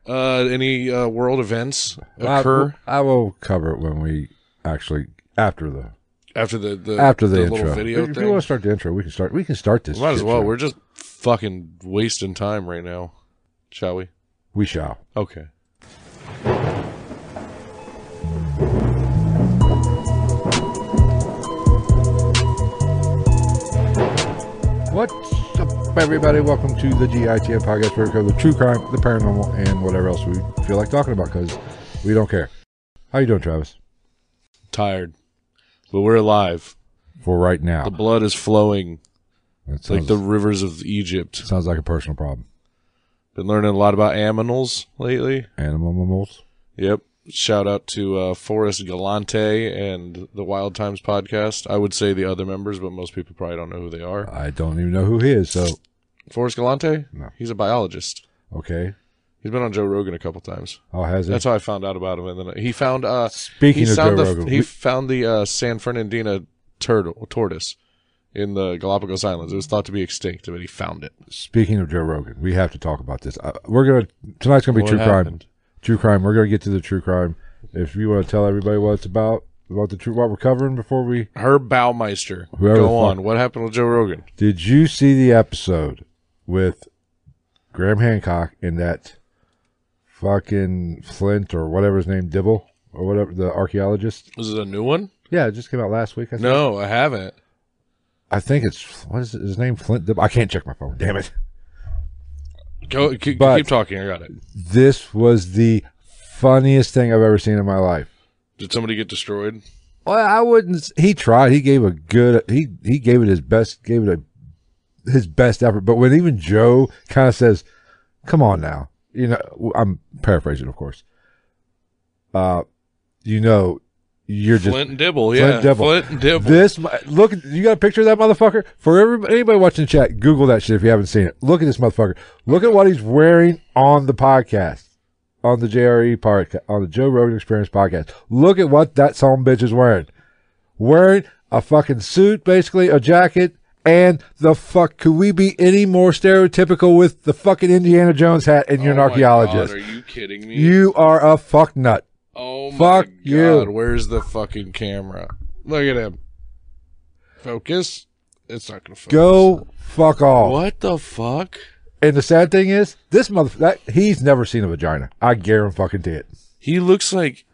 Any world events occur? I will cover it when we actually after the intro. little video if thing. you want to start the intro, we can start this. Might as well. Show. We're just fucking wasting time right now. Shall we? We shall. Okay. What's up, everybody? Welcome to the GITM podcast, where we cover the true crime, the paranormal, and whatever else we feel like talking about, because we don't care. How you doing, Travis? Tired, but we're alive. For right now. The blood is flowing That like the rivers of Egypt. sounds like a personal problem. Been learning a lot about aminals lately. Animals? Yep. Shout out to Forrest Galante and the Wild Times podcast. I would say the other members, but most people probably don't know who they are. I don't even know who he is, so... Forrest Galante? No. He's a biologist. Okay. He's been on Joe Rogan a couple times. Oh, has he? That's how I found out about him. And then he found... Speaking of Joe Rogan... He found the San Fernandina tortoise in the Galapagos Islands. It was thought to be extinct, but he found it. Speaking of Joe Rogan, we have to talk about this. Tonight's going to be What true happened? crime. True crime. We're going to get to the true crime. If you want to tell everybody what it's about the true, what we're covering before we... Herb Baumeister. Whoever the Go fuck- on. What happened with Joe Rogan? Did you see the episode with Graham Hancock and that fucking Flint or whatever his name, Dibble or whatever, the archaeologist? Was it a new one? Yeah, it just came out last week. I think. No, I haven't. I think it's, what is his name? Flint Dibble? I can't check my phone. Damn it. Go, keep But- talking. I got it. This was the funniest thing I've ever seen in my life. Did somebody get destroyed? Well, I wouldn't. He tried. He gave a good. He gave it his best. Gave it his best effort. But when even Joe kind of says, "Come on now," you know, I'm paraphrasing, of course. You know, you're just Flint and Dibble, yeah. Flint and Dibble. this. Look, you got a picture of that motherfucker? For anybody watching the chat, Google that shit if you haven't seen it. Look at this motherfucker. Look at what he's wearing on the podcast. On the JRE part, on the Joe Rogan Experience podcast. Look at what that son bitch is wearing. Wearing a fucking suit, basically, a jacket, and the fuck, could we be any more stereotypical with the fucking Indiana Jones hat and you're an archaeologist? My God, are you kidding me? You are a fuck nut. Oh my Fuck God. you. Where's the fucking camera? Look at him. Focus? It's not going to focus. Go fuck off. What the fuck? And the sad thing is, this he's never seen a vagina. I guarantee it. He looks like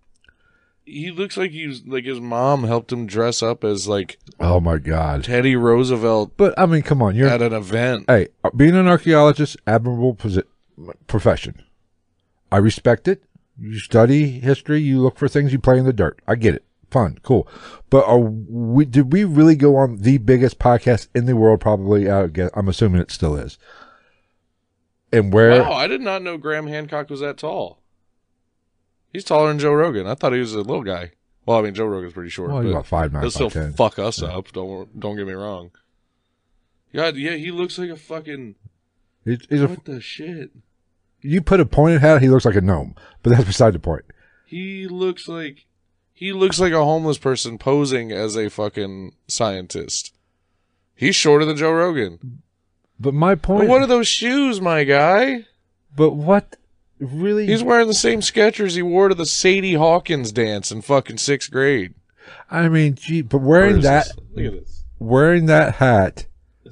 he's like his mom helped him dress up as like Oh my God. Teddy Roosevelt But I mean, come on, you're at an event. hey, being an archaeologist, admirable profession. I respect it. You study history. You look for things. You play in the dirt. I get it. Fun, cool. But did we really go on the biggest podcast in the world? Probably. I'm assuming it still is. And where? Wow, I did not know Graham Hancock was that tall. He's taller than Joe Rogan. I thought he was a little guy. Well, I mean, Joe Rogan's pretty short. Well, he's but about 5'9", he'll still 5'10". fuck us up. Don't get me wrong. God, yeah, he looks like a fucking... what the shit? You put a pointed hat, he looks like a gnome. But that's beside the point. He looks like a homeless person posing as a fucking scientist. He's shorter than Joe Rogan. But my point. But what are those shoes, my guy? But what really? He's wearing the same Skechers he wore to the Sadie Hawkins dance in fucking 6th grade. I mean, gee, but wearing that, Look at this. wearing that hat,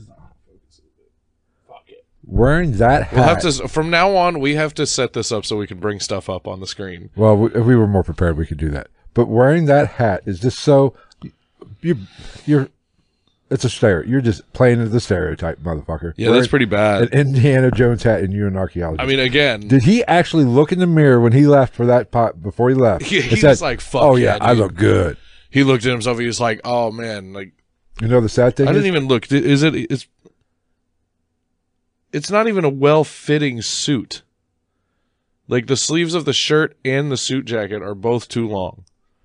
Fuck it. wearing that hat. We'll have to, from now on, we have to set this up so we can bring stuff up on the screen. Well, if we were more prepared, we could do that. But wearing that hat is just so you're. It's a stereotype. You're just playing into the stereotype, motherfucker. Yeah, that's pretty bad. An Indiana Jones hat and you're an archaeologist. I mean, again, did he actually look in the mirror when he left for that pot before he left? he and was said, like, fuck "Oh yeah, I dude." look good." He looked at himself. He was like, "Oh man, like You know the sad thing I is, didn't even look. It's not even a well-fitting suit. Like the sleeves of the shirt and the suit jacket are both too long.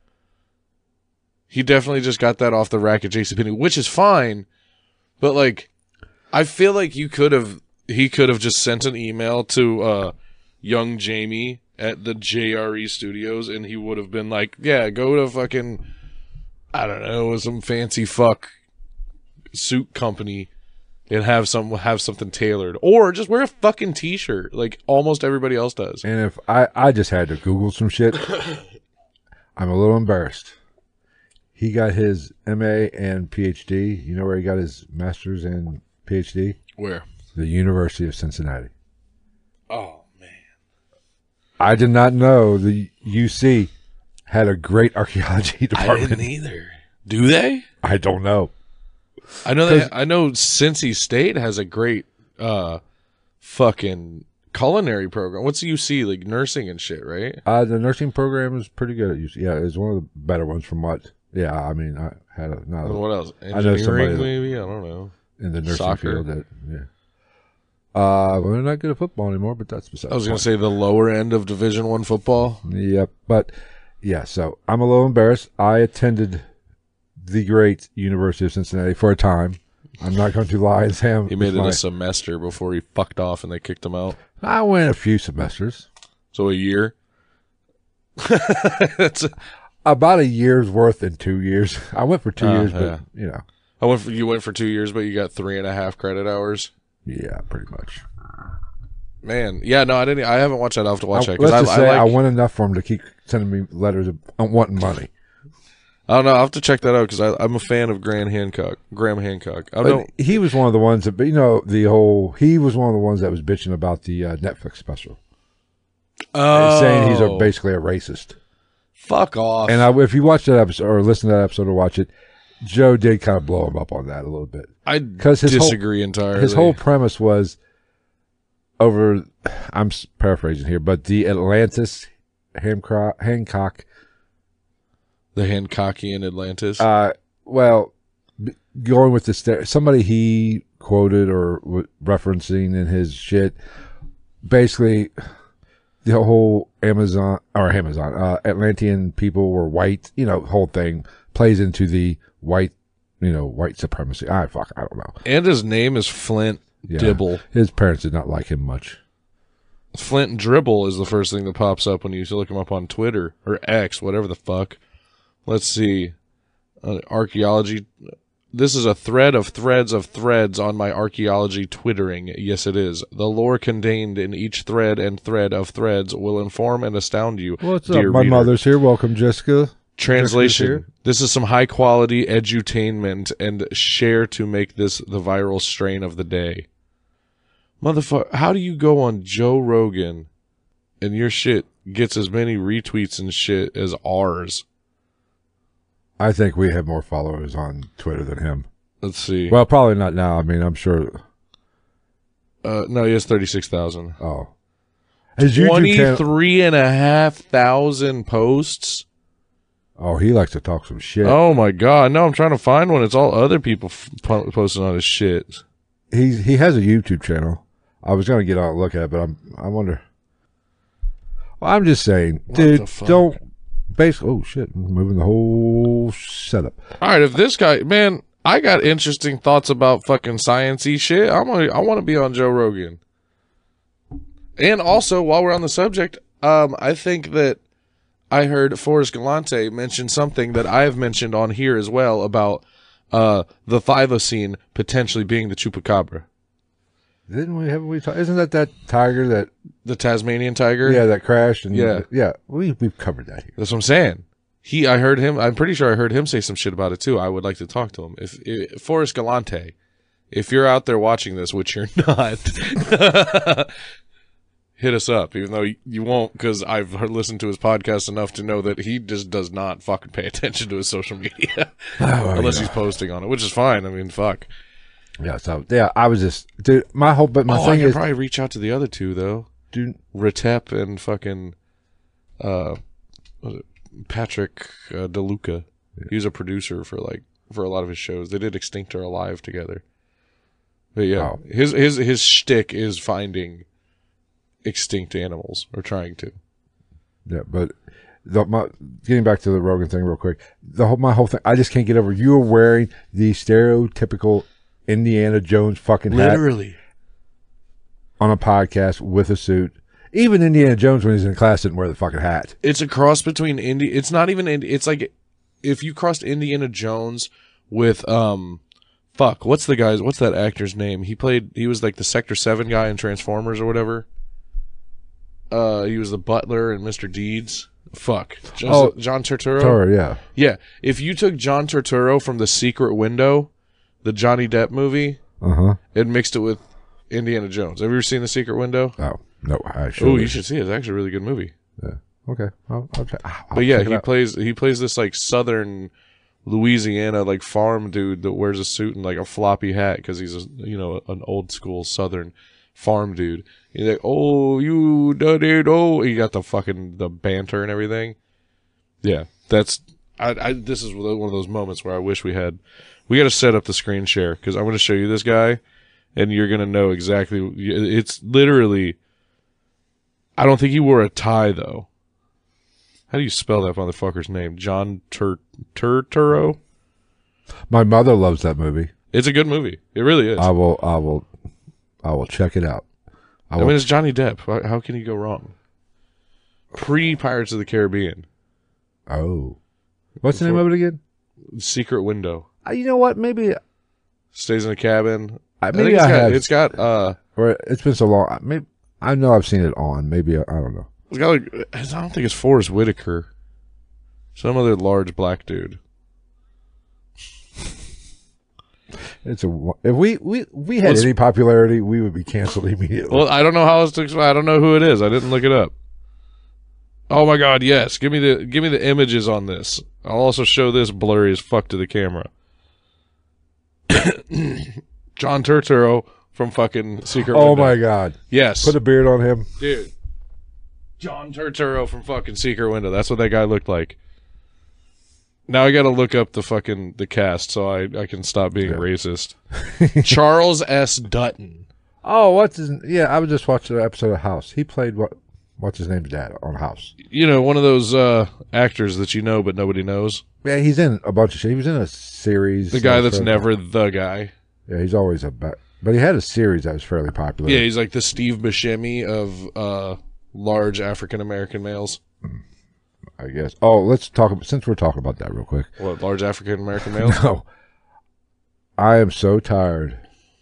He definitely just got that off the rack at JCPenney, which is fine. But like, I feel like he could have just sent an email to young Jamie at the JRE studios, and he would have been like, yeah, go to fucking, I don't know, some fancy fuck suit company and have something tailored, or just wear a fucking t-shirt like almost everybody else does. And if I just had to Google some shit, I'm a little embarrassed. He got his MA and PhD. You know where he got his master's and PhD? Where? The University of Cincinnati. Oh man, I did not know the UC had a great archaeology department. I didn't either. Do they? I don't know. I know I know Cincy State has a great fucking culinary program. What's the UC, like nursing and shit, right? The nursing program is pretty good at UC. Yeah, it's one of the better ones from what. Yeah, I mean, I had a not. What else? I know somebody maybe. I don't know. In the nursing Soccer. field. That, yeah. Well, they're not good at football anymore, but that's besides. I was going to say the lower end of Division I football. Yep, but yeah. So I'm a little embarrassed. I attended the great University of Cincinnati for a time. I'm not going to lie and say He made it a semester before he fucked off and they kicked him out. I went a few semesters. So a year. That's about a year's worth in 2 years. I went for 2 years, but you know, you went for 2 years, but you got 3.5 credit hours. Yeah, pretty much. Man, yeah, no, I didn't. I haven't watched that. I'll have to watch that because I went enough for him to keep sending me letters of wanting money. I don't know. I'll have to check that out because I'm a fan of Graham Hancock. He was one of the ones that, you know, he was one of the ones that was bitching about the Netflix special. Oh, saying he's basically a racist. Fuck off. And if you watch that episode or listen to that episode or watch it, Joe did kind of blow him up on that a little bit. I disagree entirely. His whole premise was I'm paraphrasing here, but the Atlantis Hancock. The Hancockian Atlantis. Well, going with somebody he quoted or referencing in his shit, basically the whole Atlantean people were white, you know, whole thing plays into the white supremacy. I don't know. And his name is Flint Dibble. His parents did not like him much. Flint Dribble is the first thing that pops up when you look him up on Twitter or X, whatever the fuck. Let's see. Archaeology. This is a thread of threads of threads on my archaeology twittering. Yes, it is. The lore contained in each thread and thread of threads will inform and astound you. What's up? My mother's here. Welcome, Jessica. Translation. This is some high-quality edutainment and share to make this the viral strain of the day. Motherfucker, how do you go on Joe Rogan and your shit gets as many retweets and shit as ours? I think we have more followers on Twitter than him. Let's see. Well, probably not now. I mean, I'm sure. No, he has 36,000. Oh. His YouTube channel... 23,500 posts? Oh, he likes to talk some shit. Oh, my God. No, I'm trying to find one. It's all other people posting on his shit. He has a YouTube channel. I was going to get on and look at it, but I wonder. Well, I'm just saying, dude, don't. Basically, oh shit, I'm moving the whole setup. All right, if this guy, man, I got interesting thoughts about fucking science-y shit. I want to be on Joe Rogan. And also, while we're on the subject, I think that I heard Forrest Galante mention something that I've mentioned on here as well about the Thylacine potentially being the Chupacabra. Haven't we talked? Isn't that tiger that the Tasmanian tiger? Yeah, that crashed. And yeah. We've covered that here. That's what I'm saying. I heard him. I'm pretty sure I heard him say some shit about it too. I would like to talk to him. If Forrest Galante, if you're out there watching this, which you're not, hit us up. Even though you won't, because I've listened to his podcast enough to know that he just does not fucking pay attention to his social media unless he's posting on it, which is fine. I mean, fuck. Yeah, so I was just, dude. My thing I is probably reach out to the other two though, dude. Retep and fucking, Patrick DeLuca. Yeah. He was a producer for a lot of his shows. They did Extinct or Alive together. But yeah, his shtick is finding extinct animals or trying to. Yeah, but getting back to the Rogan thing real quick. My whole thing, I just can't get over. You are wearing the stereotypical Indiana Jones fucking hat. Literally. On a podcast with a suit. Even Indiana Jones, when he's in class, didn't wear the fucking hat. It's a cross between it's not even it's like if you crossed Indiana Jones with Fuck, what's that actor's name? He was like the Sector 7 guy in Transformers or whatever. He was the butler in Mr. Deeds. Fuck. John Turturro? Sorry, yeah. Yeah. If you took John Turturro from The Secret Window, the Johnny Depp movie, and mixed it with Indiana Jones. Have you ever seen The Secret Window? Oh, no, I should. Oh, you should see it. It's actually a really good movie. Yeah. Okay. I'll check. But yeah, he plays this like southern Louisiana like farm dude that wears a suit and like a floppy hat because he's an old school southern farm dude. He's like, "Oh, you done it? Oh," he got the banter and everything. Yeah, this is one of those moments where I wish we got to set up the screen share because I'm going to show you this guy, and you're going to know exactly. It's literally. I don't think he wore a tie though. How do you spell that motherfucker's name? John Turturro? My mother loves that movie. It's a good movie. It really is. I will check it out. I mean, it's Johnny Depp. How can you go wrong? Pre-Pirates of the Caribbean. Oh. What's the name of it again? Secret Window. You know what? Maybe. Stays in a cabin. Maybe I have. It's got. Or it's been so long. Maybe I know I've seen it on. Maybe I don't know. It's got like. I don't think it's Forrest Whitaker. Some other large black dude. If we had any popularity, we would be canceled immediately. Well, I don't know how else to explain. I don't know who it is. I didn't look it up. Oh my God! Yes, give me the images on this. I'll also show this blurry as fuck to the camera. John Turturro from fucking Secret Window. Oh my God! Yes, put a beard on him, dude. John Turturro from fucking Secret Window. That's what that guy looked like. Now I got to look up the cast so I can stop being racist. Charles S. Dutton. Oh, I was just watching an episode of House. He played what's his name's dad on House. You know, one of those actors that you know but nobody knows. Yeah, he's in a bunch of shit. He was in a series. The guy that's never the guy. Yeah, he's always but he had a series that was fairly popular. Yeah, he's like the Steve Buscemi of large African American males. I guess. Oh, let's talk since we're talking about that real quick. What, large African American males? No. I am so tired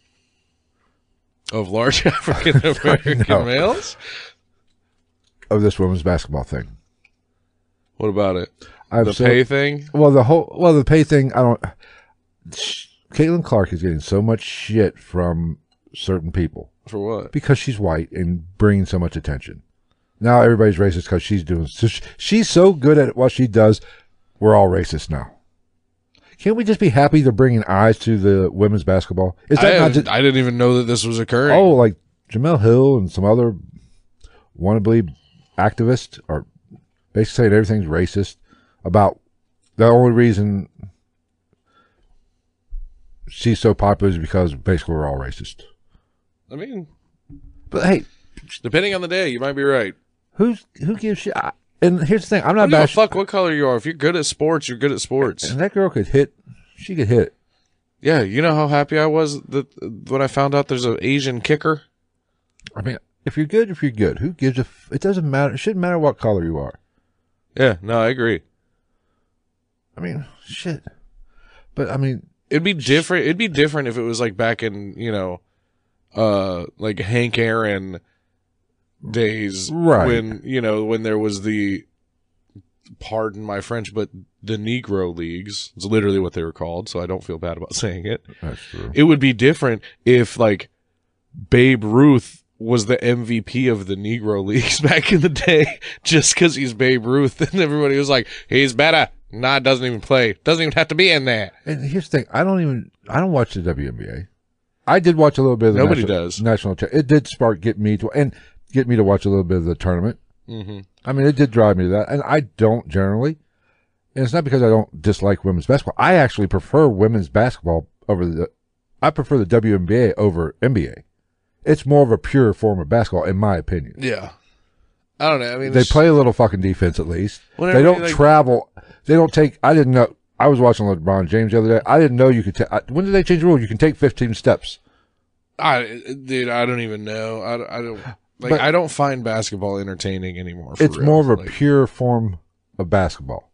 of large African American males? Of this women's basketball thing. What about it? The pay thing? Well, the pay thing, Caitlin Clark is getting so much shit from certain people. For what? Because she's white and bringing so much attention. Now everybody's racist because she's so good at what she does. We're all racist now. Can't we just be happy they're bringing eyes to the women's basketball? I didn't even know that this was occurring. Oh, like Jamel Hill and some other wannabe activists are basically saying everything's racist about the only reason she's so popular is because basically we're all racist. I mean, but hey, depending on the day, you might be right. Who gives shit? And here's the thing: I'm not bashing. Fuck what color you are. If you're good at sports, you're good at sports. And that girl could hit. She could hit. Yeah, you know how happy I was when I found out there's an Asian kicker. I mean, if you're good, you're good. Who gives a? It doesn't matter. It shouldn't matter what color you are. Yeah, no, I agree. I mean, shit. But I mean, it'd be different. It'd be different if it was like back in like Hank Aaron days, right? When there was the, pardon my French, but the Negro Leagues. It's literally what they were called, so I don't feel bad about saying it. That's true. It would be different if like Babe Ruth was the MVP of the Negro Leagues back in the day, just because he's Babe Ruth, and everybody was like, he's better. Nah, doesn't even play. Doesn't even have to be in there. And here's the thing: I don't watch the WNBA. I did watch a little bit of the national. It did get me to watch a little bit of the tournament. Mm-hmm. I mean, it did drive me to that, and I don't generally. And it's not because I don't dislike women's basketball. I actually prefer women's basketball I prefer the WNBA over NBA. It's more of a pure form of basketball, in my opinion. Yeah. I don't know. I mean, they play a little fucking defense at least. They don't travel. They don't take. I didn't know. I was watching LeBron James the other day. I didn't know you could take. When did they change the rule? You can take 15 steps. Dude, I don't even know. I don't like. I don't find basketball entertaining anymore. It's more of a pure form of basketball.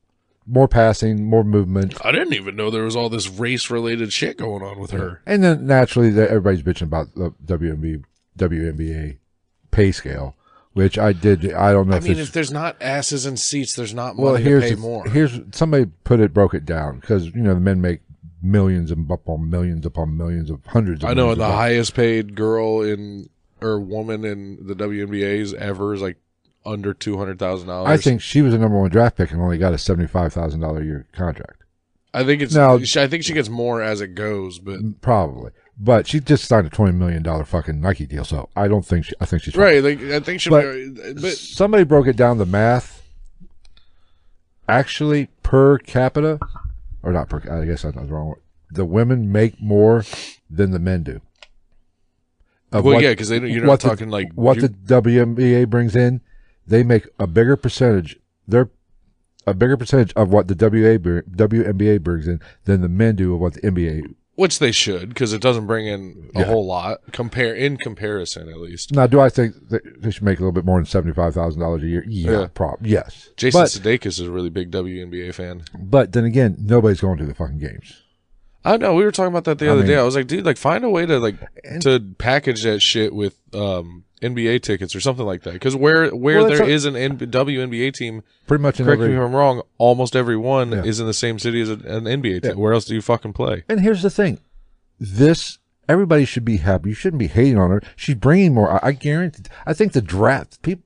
more passing, more movement. I didn't even know there was all this race-related shit going on with her. And then naturally, everybody's bitching about the WNBA pay scale, which I did. I don't know. If there's not asses and seats, there's not well, money to pay more. Here's somebody broke it down because the men make millions upon millions of hundreds. Of I know, millions and the of highest paid girl or woman in the WNBA's ever is like under $200,000. I think she was a number one draft pick and only got a $75,000 a year contract. I think it's now. I think she gets more as it goes, but probably. But she just signed a $20 million fucking Nike deal, so I don't think I think she's right. Like, I think she. But somebody broke it down the math. Actually, per capita, or not per. I guess I was wrong. The women make more than the men do. Yeah, because you're not talking like what the WNBA brings in. They make a bigger percentage. They're a bigger percentage of what the WNBA brings in than the men do of what the NBA. Which they should, because it doesn't bring in a whole lot. In comparison, at least. Now, do I think that they should make a little bit more than $75,000 a year? Yeah. Yes. Jason Sudeikis is a really big WNBA fan. But then again, nobody's going to the fucking games. I know. We were talking about that the other day. I was like, dude, like, find a way to to package that shit with NBA tickets or something like that. Because where there is an WNBA team, pretty much. Correct me if I'm wrong. Almost every one is in the same city as an NBA team. Where else do you fucking play? And here's the thing: everybody should be happy. You shouldn't be hating on her. She's bringing more. I guarantee. I think the draft people,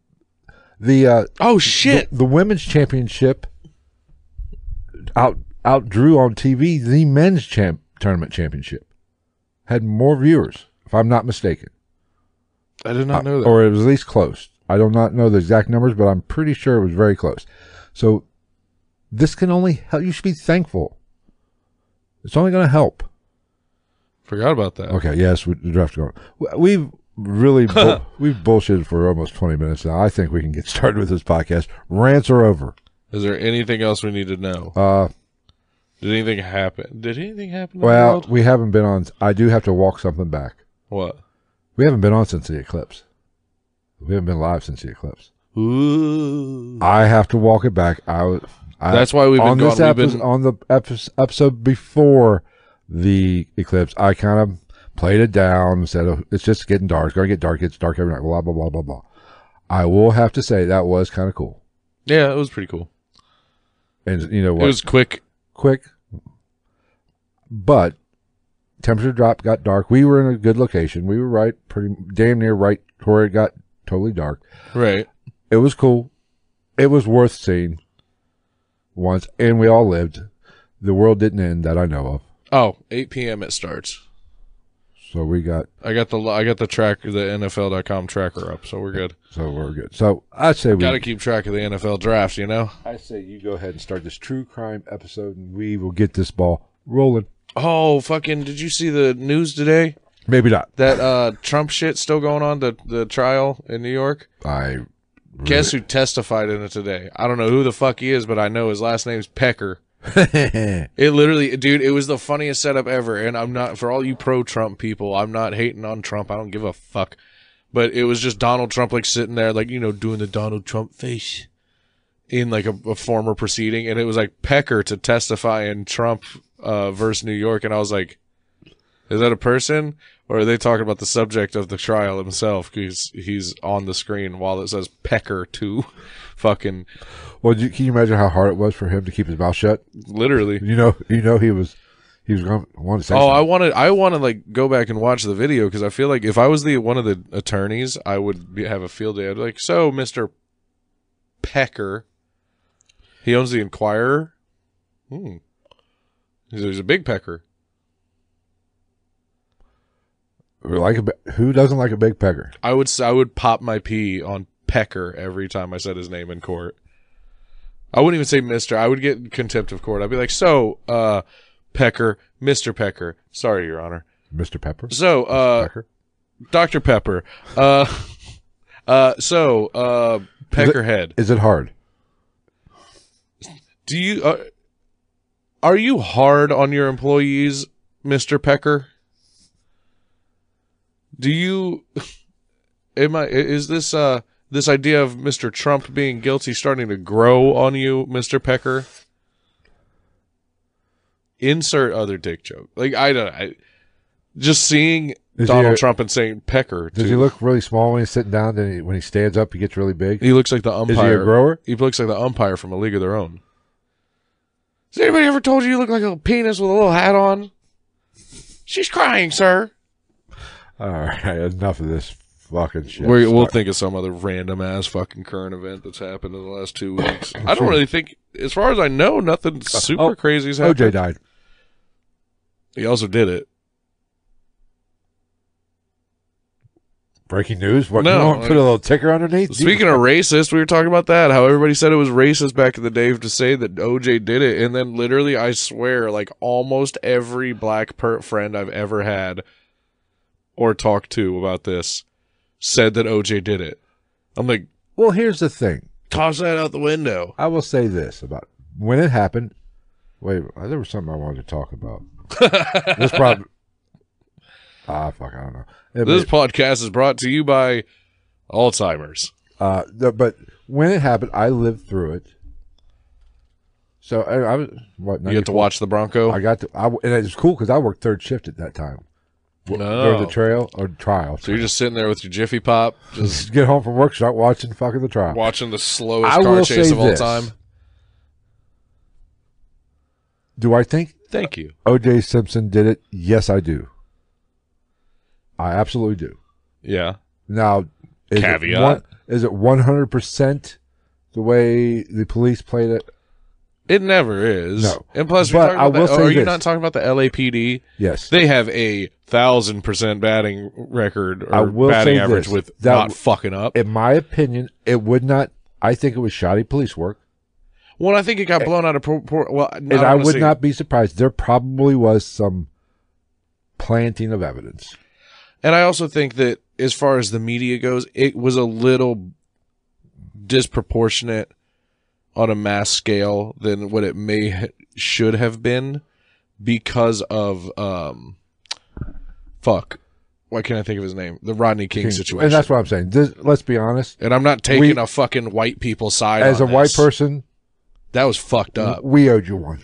the women's championship outdrew on TV the men's tournament championship. Had more viewers, if I'm not mistaken. I did not know that. Or it was at least close. I do not know the exact numbers, but I'm pretty sure it was very close. So this can only help. You should be thankful. It's only going to help. Forgot about that. Okay, yes, the draft going. We've really we've bullshitted for almost 20 minutes now. I think we can get started with this podcast. Rants are over. Is there anything else we need to know? Did anything happen? Well, we haven't been on. I do have to walk something back. What? We haven't been on since the eclipse. We haven't been live since the eclipse. Ooh. I have to walk it back. That's why we've been gone. On the episode before the eclipse, I kind of played it down and said, oh, it's just getting dark. It's going to get dark. It's dark every night. Blah, blah, blah, blah, blah. I will have to say that was kind of cool. Yeah, it was pretty cool. And you know what? It was quick. But temperature dropped, got dark. We were in a good location. We were pretty damn near right where it got totally dark. Right. It was cool. It was worth seeing once, and we all lived. The world didn't end that I know of. Oh, 8 p.m. it starts. So we got. I got the tracker, the NFL.com tracker up, so we're good. So I'd say we got to keep track of the NFL draft. You know. I say you go ahead and start this true crime episode, and we will get this ball rolling. Oh, fucking! Did you see the news today? Maybe not. That Trump shit still going on, the trial in New York? Guess who testified in it today? I don't know who the fuck he is, but I know his last name's Pecker. It literally, dude, it was the funniest setup ever. And I'm not, for all you pro-Trump people, I'm not hating on Trump. I don't give a fuck. But it was just Donald Trump, like, sitting there, like, doing the Donald Trump face in, like, a former proceeding. And it was, like, Pecker to testify in Trump versus New York. And I was like, is that a person? Or are they talking about the subject of the trial himself? Because he's on the screen while it says Pecker to fucking. Well, can you imagine how hard it was for him to keep his mouth shut? Literally. He was going to want to say. Oh, something. I want to like go back and watch the video because I feel like if I was one of the attorneys, I would have a field day. I'd be like, so Mr. Pecker, he owns the Inquirer. He's a big pecker. Who doesn't like a big pecker? I would pop my pee on Pecker every time I said his name in court. I wouldn't even say Mr. I would get contempt of court. I'd be like, so, Pecker, Mr. Pecker. Sorry, Your Honor. Mr. Pepper? So, Pecker? Dr. Pepper. Peckerhead. Is it hard? Do you, are you hard on your employees, Mr. Pecker? Do you, is this idea of Mr. Trump being guilty starting to grow on you, Mr. Pecker? insert other dick joke. Like, I don't know. Just seeing Is Donald he Trump and saying pecker. Does he look really small when he's sitting down? Then when he stands up, he gets really big. He looks like the umpire. Is he a grower? He looks like the umpire from A League of Their Own. Has anybody ever told you look like a penis with a little hat on? She's crying, sir. All right, enough of this fucking shit. We'll think of some other random ass fucking current event that's happened in the last 2 weeks. I don't really think, as far as I know, nothing super crazy has happened. OJ died. He also did it. Breaking news? What? No, You don't put a little ticker underneath? Speaking of racist, we were talking about that. How everybody said it was racist back in the day to say that OJ did it, and then literally, I swear, like almost every black friend I've ever had or talked to about this said that OJ did it. I'm like, well, here's the thing. toss that out the window. I will say this about when it happened. Wait, there was something I wanted to talk about. This probably. Fuck, I don't know. This podcast is brought to you by Alzheimer's. But when it happened, I lived through it. So I was what? You get to watch the Bronco. I got to, and it was cool because I worked third shift at that time. During the trial. So you're just sitting there with your Jiffy Pop, just get home from work, start watching fucking the trial, watching the slowest car chase of all time. Do I think? Thank you. O.J. Simpson did it? Yes, I do. I absolutely do. Yeah. Now, is caveat: is it 100% the way the police played it? It never is. No. And plus, but I will say are you this. not talking about the LAPD? Yes. They have a 1,000% batting record or I will batting say average this, with that not fucking up. In my opinion, it would not. I think it was shoddy police work. Well, I think it got blown out of proportion. Well, and I would not be surprised. There probably was some planting of evidence. And I also think that as far as the media goes, it was a little disproportionate on a mass scale than what it should have been because of why can't I think of his name? The Rodney King situation. And that's what I'm saying. Let's be honest. And I'm not taking a fucking white people side as on a white person. That was fucked up. We owed you one.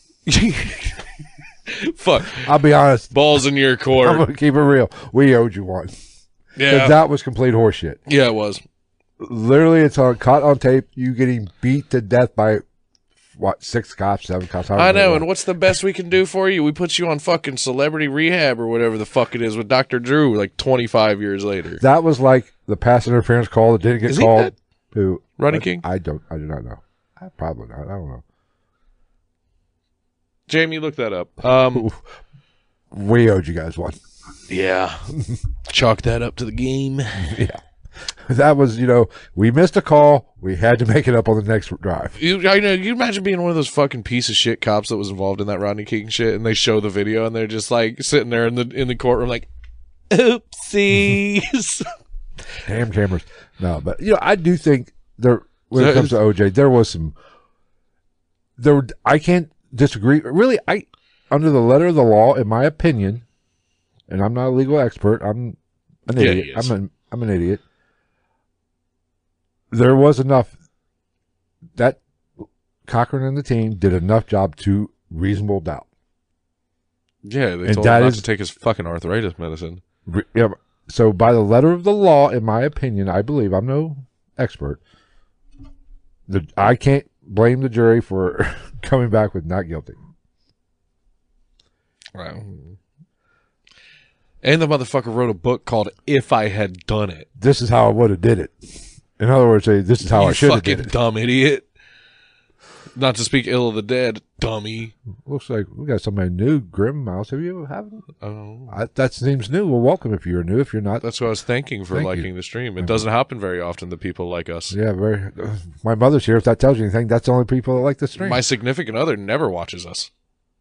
Fuck. I'll be honest. Balls in your court. I'm gonna keep it real. We owed you one. Yeah. That was complete horseshit. Yeah, it was. Literally, it's caught on tape. You getting beat to death by what? 6 cops, 7 cops. I know. And what's the best we can do for you? We put you on fucking celebrity rehab or whatever the fuck it is with Dr. Drew. Like 25 years later. That was like the pass interference call that didn't get called. Who? Rodney King? I do not know. Probably not. I don't know. Jamie, look that up. We owed you guys one. Yeah. Chalk that up to the game. Yeah. That was, we missed a call. We had to make it up on the next drive. You imagine being one of those fucking piece of shit cops that was involved in that Rodney King shit, and they show the video, and they're just like sitting there in the courtroom, like, oopsies. Ham jammers. No, but I do think when it comes to OJ, there was some. I can't disagree. Really, under the letter of the law, in my opinion, and I'm not a legal expert. I'm an idiot. I'm an idiot. There was enough that Cochran and the team did enough job to reasonable doubt. Yeah, they told him not to take his fucking arthritis medicine. Yeah, so by the letter of the law, in my opinion, I believe, I'm no expert, I can't blame the jury for coming back with not guilty. Wow. And the motherfucker wrote a book called If I Had Done It. This is how I would have did it. In other words, this is how I should have did it. You fucking dumb idiot. Not to speak ill of the dead, dummy. Looks like we got somebody new, Grim Mouse. Have you haven't? Oh. That seems new. Well, welcome if you're new. If you're not, that's what I was thanking for liking the stream. It doesn't happen very often that people like us. Yeah, my mother's here. If that tells you anything, that's the only people that like the stream. My significant other never watches us.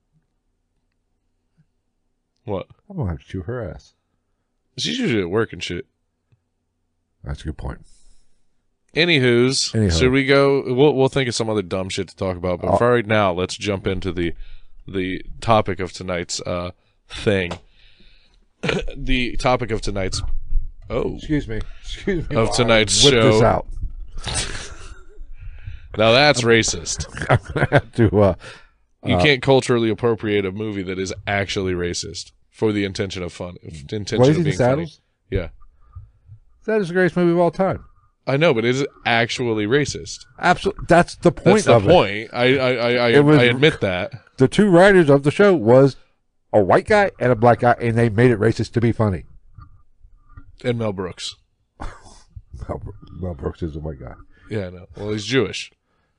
What? I'm gonna have to chew her ass. She's usually at work and shit. That's a good point. Anywho, should we go? We'll think of some other dumb shit to talk about. But for right now, let's jump into the topic of tonight's thing. The topic of tonight's excuse me of tonight's whip show. This out. Now that's racist. I'm gonna have to You can't culturally appropriate a movie that is actually racist for the intention of fun, intention Blazing of being Saddles? funny. Yeah, That is the greatest movie of all time. I know, but it is actually racist. Absolutely, that's the point. That's the of point. I admit that. The two writers of the show was a white guy and a black guy, and they made it racist to be funny. And Mel Brooks. Mel Brooks is a white guy. Yeah, I know. Well, he's Jewish.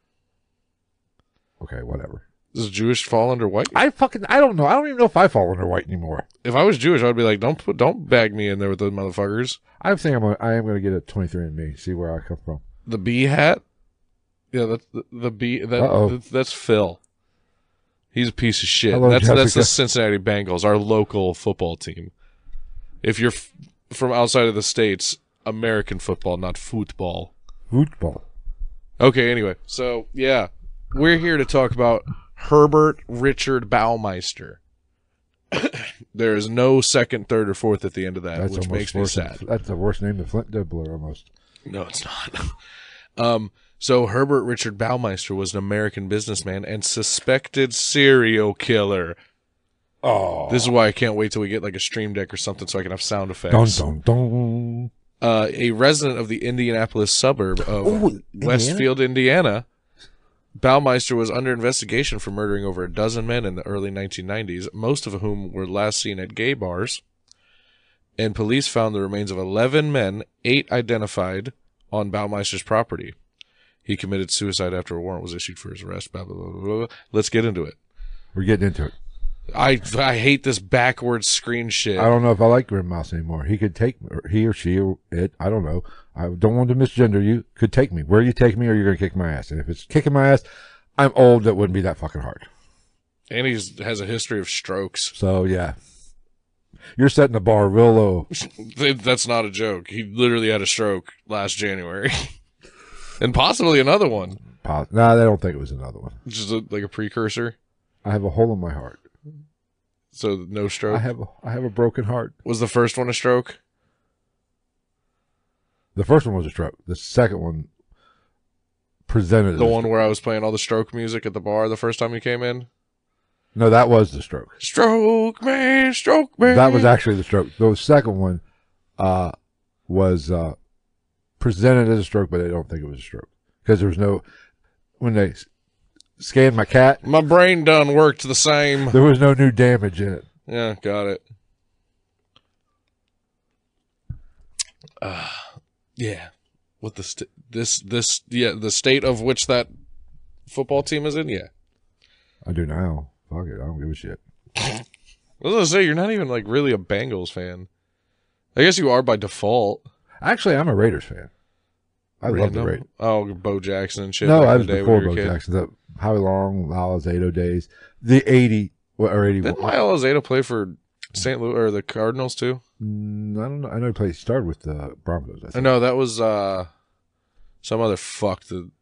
Okay, whatever. Does Jewish fall under white? I don't know. I don't even know if I fall under white anymore. If I was Jewish, I'd be like, don't bag me in there with those motherfuckers. I think I am going to get a 23andMe, see where I come from. The bee hat. Yeah, that's the bee. That's Phil. He's a piece of shit. Hello, That's Jessica. the Cincinnati Bengals, our local football team. If you're from outside of the States, American football, not football. Football. Okay, anyway. So, yeah. We're here to talk about Herbert Richard Baumeister. There is no second, third, or fourth at the end of that, That's which makes me worse sad. That's the worst name than Flint Dibbler, almost. No, it's not. So Herbert Richard Baumeister was an American businessman and suspected serial killer. Oh. This is why I can't wait till we get like a stream deck or something so I can have sound effects. Dun, dun, dun. A resident of the Indianapolis suburb of Westfield, Indiana, Baumeister was under investigation for murdering over a dozen men in the early 1990s, most of whom were last seen at gay bars. And police found the remains of 11 men, 8 identified, on Baumeister's property. He committed suicide after a warrant was issued for his arrest. Blah, blah, blah, blah, blah. Let's get into it. We're getting into it. I hate this backwards screen shit. I don't know if I like Grim Mouse anymore. He could take me, or he or she or it. I don't know. I don't want to misgender you. Could take me. Where you take me, or you're going to kick my ass. And if it's kicking my ass, I'm old. That wouldn't be that fucking hard. And he has a history of strokes. So, yeah. You're setting the bar real low. That's not a joke. He literally had a stroke last January. And possibly another one. Nah, they don't think it was another one. Just like a precursor. I have a hole in my heart. So no stroke. I have a broken heart. Was the first one a stroke? The first one was a stroke. The second one presented The one where I was playing all the stroke music at the bar the first time you came in? No, that was the stroke. Stroke man, stroke man. That was actually the stroke. The second one was presented as a stroke, but they don't think it was a stroke. Because there was no... When they scanned my cat... My brain done worked the same. There was no new damage in it. Yeah, got it. Yeah. What the the state of which that football team is in? Yeah. I do now. Fuck it. I don't give a shit. I was gonna say, you're not even like really a Bengals fan. I guess you are by default. Actually, I'm a Raiders fan. I love the Raiders. Oh, Bo Jackson and shit. No, back I in was the day before when you were Bo a kid. Jackson. The Howie Long, Lyle Alzado days. The 80 or 81. Didn't Lyle Alzado play for St. Louis or the Cardinals too? I don't know. I know he started with the Broncos. I think. No, that was some other fuck that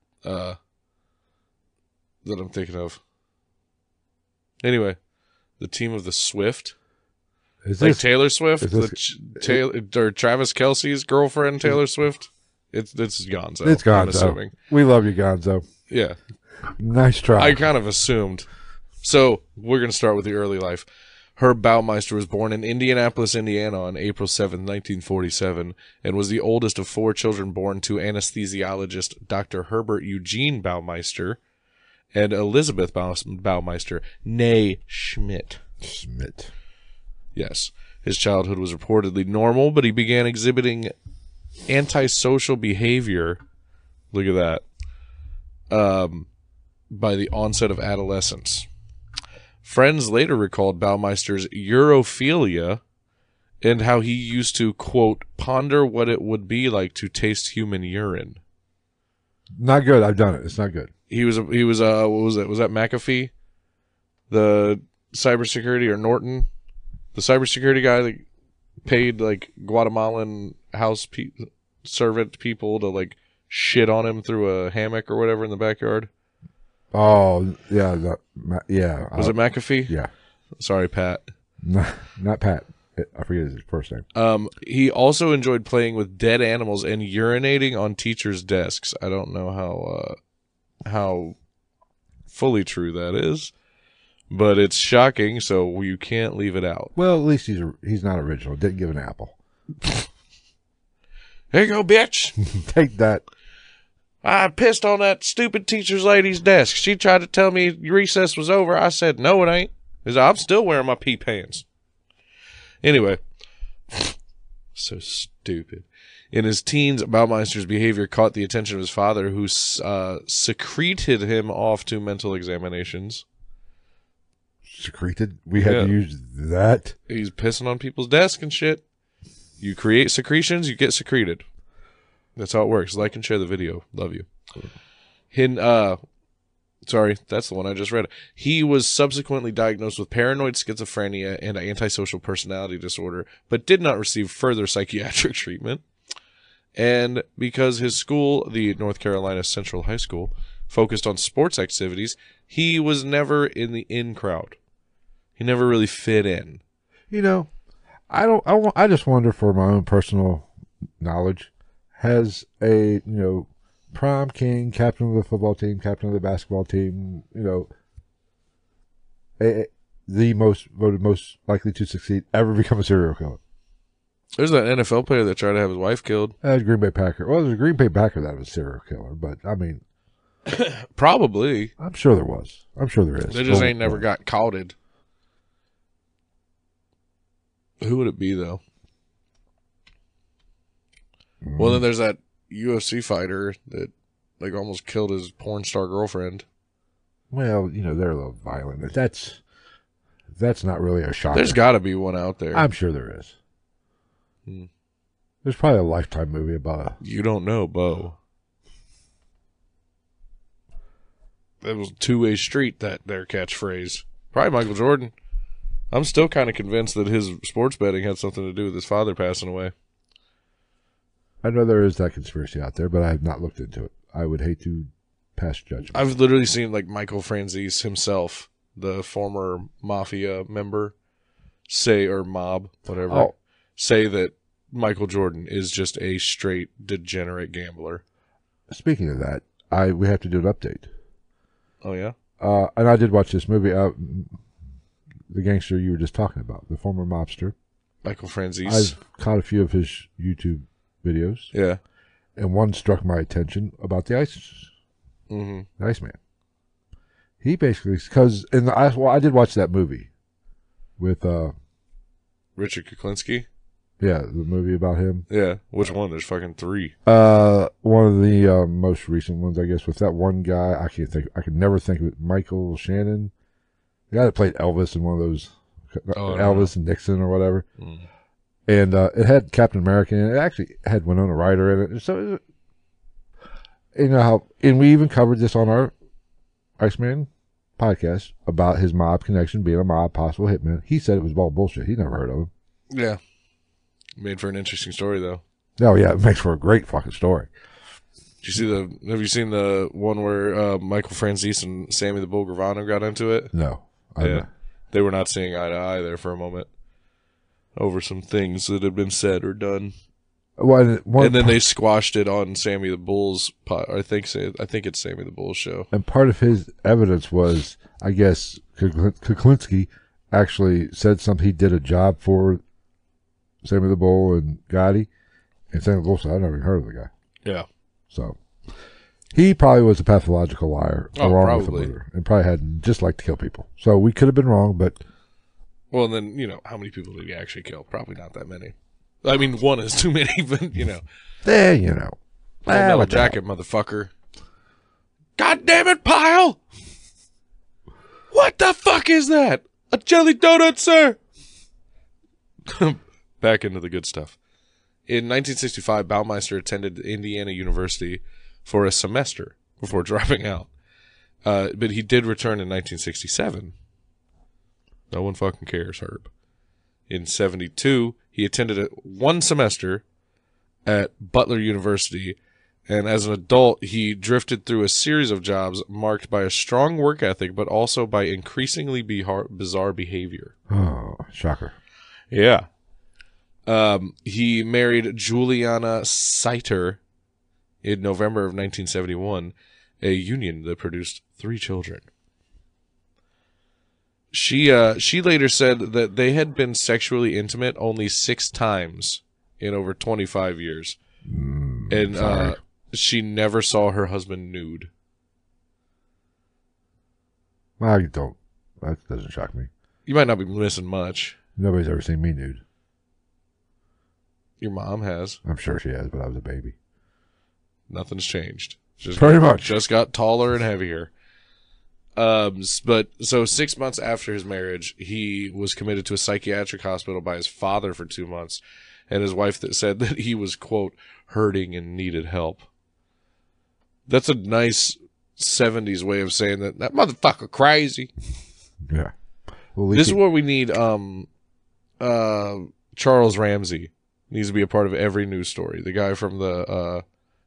I'm thinking of. Anyway, the team of the Swift, Is like this, Taylor Swift, is this- Taylor or Travis Kelce's girlfriend, Taylor Swift. It's Gonzo. it's I'm Gonzo. assuming. We love you, Gonzo. Yeah, Nice try. I kind of assumed. So we're gonna start with the early life. Herb Baumeister was born in Indianapolis, Indiana on April 7, 1947, and was the oldest of 4 children born to anesthesiologist Dr. Herbert Eugene Baumeister and Elizabeth Baumeister, née Schmidt. Schmidt. Yes. His childhood was reportedly normal, but he began exhibiting antisocial behavior. Look at that. By the onset of adolescence. Friends later recalled Baumeister's urophilia and how he used to, quote, ponder what it would be like to taste human urine. Not good. I've done it. It's not good. He was what was it? Was that McAfee? The cybersecurity, or Norton? The cybersecurity guy that paid like Guatemalan servant people to like shit on him through a hammock or whatever in the backyard. Oh, yeah. Yeah. Was it McAfee? Yeah. Sorry, Pat. Not Pat. I forget his first name. He also enjoyed playing with dead animals and urinating on teachers' desks. I don't know how fully true that is. but it's shocking, so you can't leave it out. Well, at least he's not original. Didn't give an apple. Here you go, bitch. Take that. I pissed on that stupid teacher's lady's desk. She tried to tell me recess was over. I said, no, it ain't. I'm still wearing my pee pants. Anyway. So stupid. In his teens, Baumeister's behavior caught the attention of his father, who secreted him off to mental examinations. Secreted? We had to use that? He's pissing on people's desks and shit. You create secretions, you get secreted. That's how it works. Like and share the video. Love you. Sorry, that's the one I just read. He was subsequently diagnosed with paranoid schizophrenia and antisocial personality disorder, but did not receive further psychiatric treatment. And because his school, the North Carolina Central High School, focused on sports activities, he was never in the in crowd. He never really fit in. You know, I just wonder, for my own personal knowledge, has a, prom king, captain of the football team, captain of the basketball team, the voted most likely to succeed, ever become a serial killer? There's that NFL player that tried to have his wife killed. Green Bay Packer. Well, there's a Green Bay Packer that was a serial killer, but I mean, probably. I'm sure there was. I'm sure there is. They just ain't never got caught. Who would it be, though? Well, then there's that UFC fighter that almost killed his porn star girlfriend. Well, they're a little violent. That's not really a shocker. There's got to be one out there. I'm sure there is. There's probably a Lifetime movie about a... You don't know, Bo. That was a two-way street, that their catchphrase. Probably Michael Jordan. I'm still kind of convinced that his sports betting had something to do with his father passing away. I know there is that conspiracy out there, but I have not looked into it. I would hate to pass judgment. I've literally seen Michael Franzese himself, the former mafia member, or mob, whatever, say that Michael Jordan is just a straight degenerate gambler. Speaking of that, we have to do an update. Oh, yeah? And I did watch this movie, the gangster you were just talking about, the former mobster. Michael Franzese. I've caught a few of his YouTube videos. Yeah. And one struck my attention about the Iceman. He basically, because I did watch that movie with Richard Kuklinski. Yeah, the movie about him. Yeah, which one? There's fucking 3. One of the most recent ones, I guess, with that one guy. I could never think of it. Michael Shannon, the guy that played Elvis in one of those, Elvis and Nixon or whatever. And it had Captain America in it. It actually had Winona Ryder in it. So, and we even covered this on our Iceman podcast about his mob connection, being a mob, possible hitman. He said it was all bullshit. He never heard of him. Yeah. Made for an interesting story, though. Oh, yeah. It makes for a great fucking story. Have you seen the one where Michael Franzese and Sammy the Bull Gravano got into it? No. They were not seeing eye to eye there for a moment over some things that had been said or done. Well, and then they squashed it on Sammy the Bull's I think it's Sammy the Bull's show. And part of his evidence was, I guess, Kuklinski actually said something. He did a job for Sammy the Bull and Gotti, and Sammy the Bull said, "I've never even heard of the guy." Yeah. So he probably was a pathological liar, along with the probably. murder, and probably had just liked to kill people. So we could have been wrong, but well, and then how many people did he actually kill? Probably not that many. I mean, one is too many, but Metal Jacket, motherfucker. God damn it, Pyle! What the fuck is that? A jelly donut, sir? Back into the good stuff. In 1965, Baumeister attended Indiana University for a semester before dropping out. But he did return in 1967. No one fucking cares, Herb. In 72, he attended one semester at Butler University, and as an adult, he drifted through a series of jobs marked by a strong work ethic, but also by increasingly bizarre behavior. Oh, shocker. Yeah. He married Juliana Saiter in November of 1971, a union that produced 3 children. She later said that they had been sexually intimate only 6 times in over 25 years. And she never saw her husband nude. I don't. That doesn't shock me. You might not be missing much. Nobody's ever seen me nude. Your mom has. I'm sure she has, but I was a baby. Nothing's changed. Pretty much. Just got taller and heavier. But so 6 months after his marriage, he was committed to a psychiatric hospital by his father for 2 months, and his wife said that he was, quote, hurting and needed help. That's a nice 70s way of saying that motherfucker crazy. Yeah. Well, This is where we need Charles Ramsey needs to be a part of every news story. The guy from the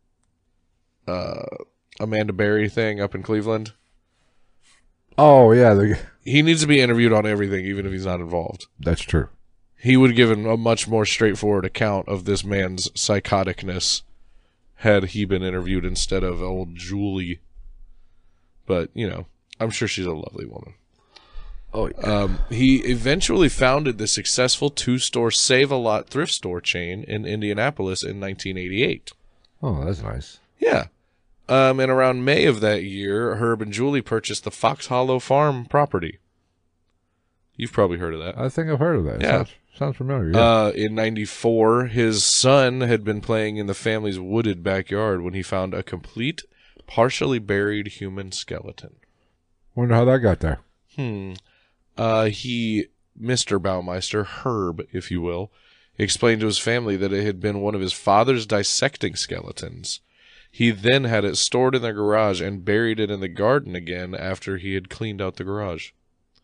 Amanda Berry thing up in Cleveland. Oh, yeah. He needs to be interviewed on everything, even if he's not involved. That's true. He would give a much more straightforward account of this man's psychoticness had he been interviewed instead of old Julie. But, you know, I'm sure she's a lovely woman. Oh, yeah. He eventually founded the successful 2-store Save-A-Lot thrift store chain in Indianapolis in 1988. Oh, that's nice. Yeah. And around May of that year, Herb and Julie purchased the Fox Hollow Farm property. You've probably heard of that. I think I've heard of that. Yeah. Sounds familiar. Yeah. In 94, his son had been playing in the family's wooded backyard when he found a complete, partially buried human skeleton. Wonder how that got there. Mr. Baumeister, Herb, if you will, explained to his family that it had been one of his father's dissecting skeletons. He then had it stored in the garage and buried it in the garden again after he had cleaned out the garage.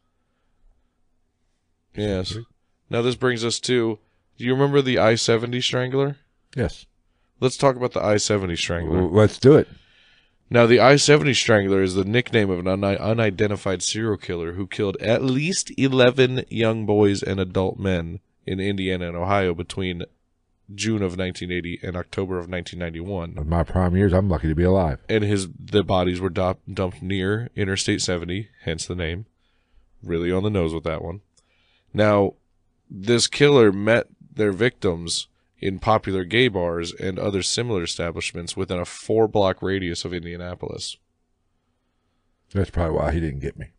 Yes. Now this brings us to, do you remember the I-70 Strangler? Yes. Let's talk about the I-70 Strangler. Well, let's do it. Now, the I-70 Strangler is the nickname of an unidentified serial killer who killed at least 11 young boys and adult men in Indiana and Ohio between June of 1980 and October of 1991. In my prime years, I'm lucky to be alive. And the bodies were dumped near Interstate 70, hence the name. Really on the nose with that one. Now, this killer met their victims in popular gay bars and other similar establishments within a 4-block radius of Indianapolis. That's probably why he didn't get me.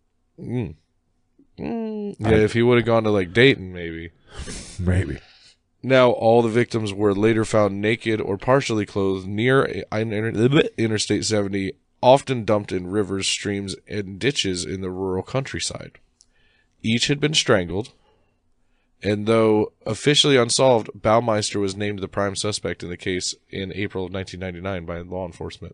Yeah, if he would have gone to, like, Dayton, maybe. Maybe. Now, all the victims were later found naked or partially clothed near Interstate 70, often dumped in rivers, streams, and ditches in the rural countryside. Each had been strangled, and though officially unsolved, Baumeister was named the prime suspect in the case in April of 1999 by law enforcement.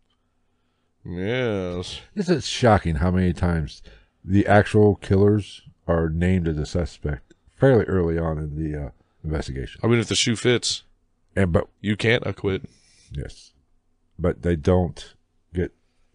Yes. It's shocking how many times the actual killers are named as a suspect fairly early on in the investigation. I mean, if the shoe fits, But you can't acquit. yes, but they don't get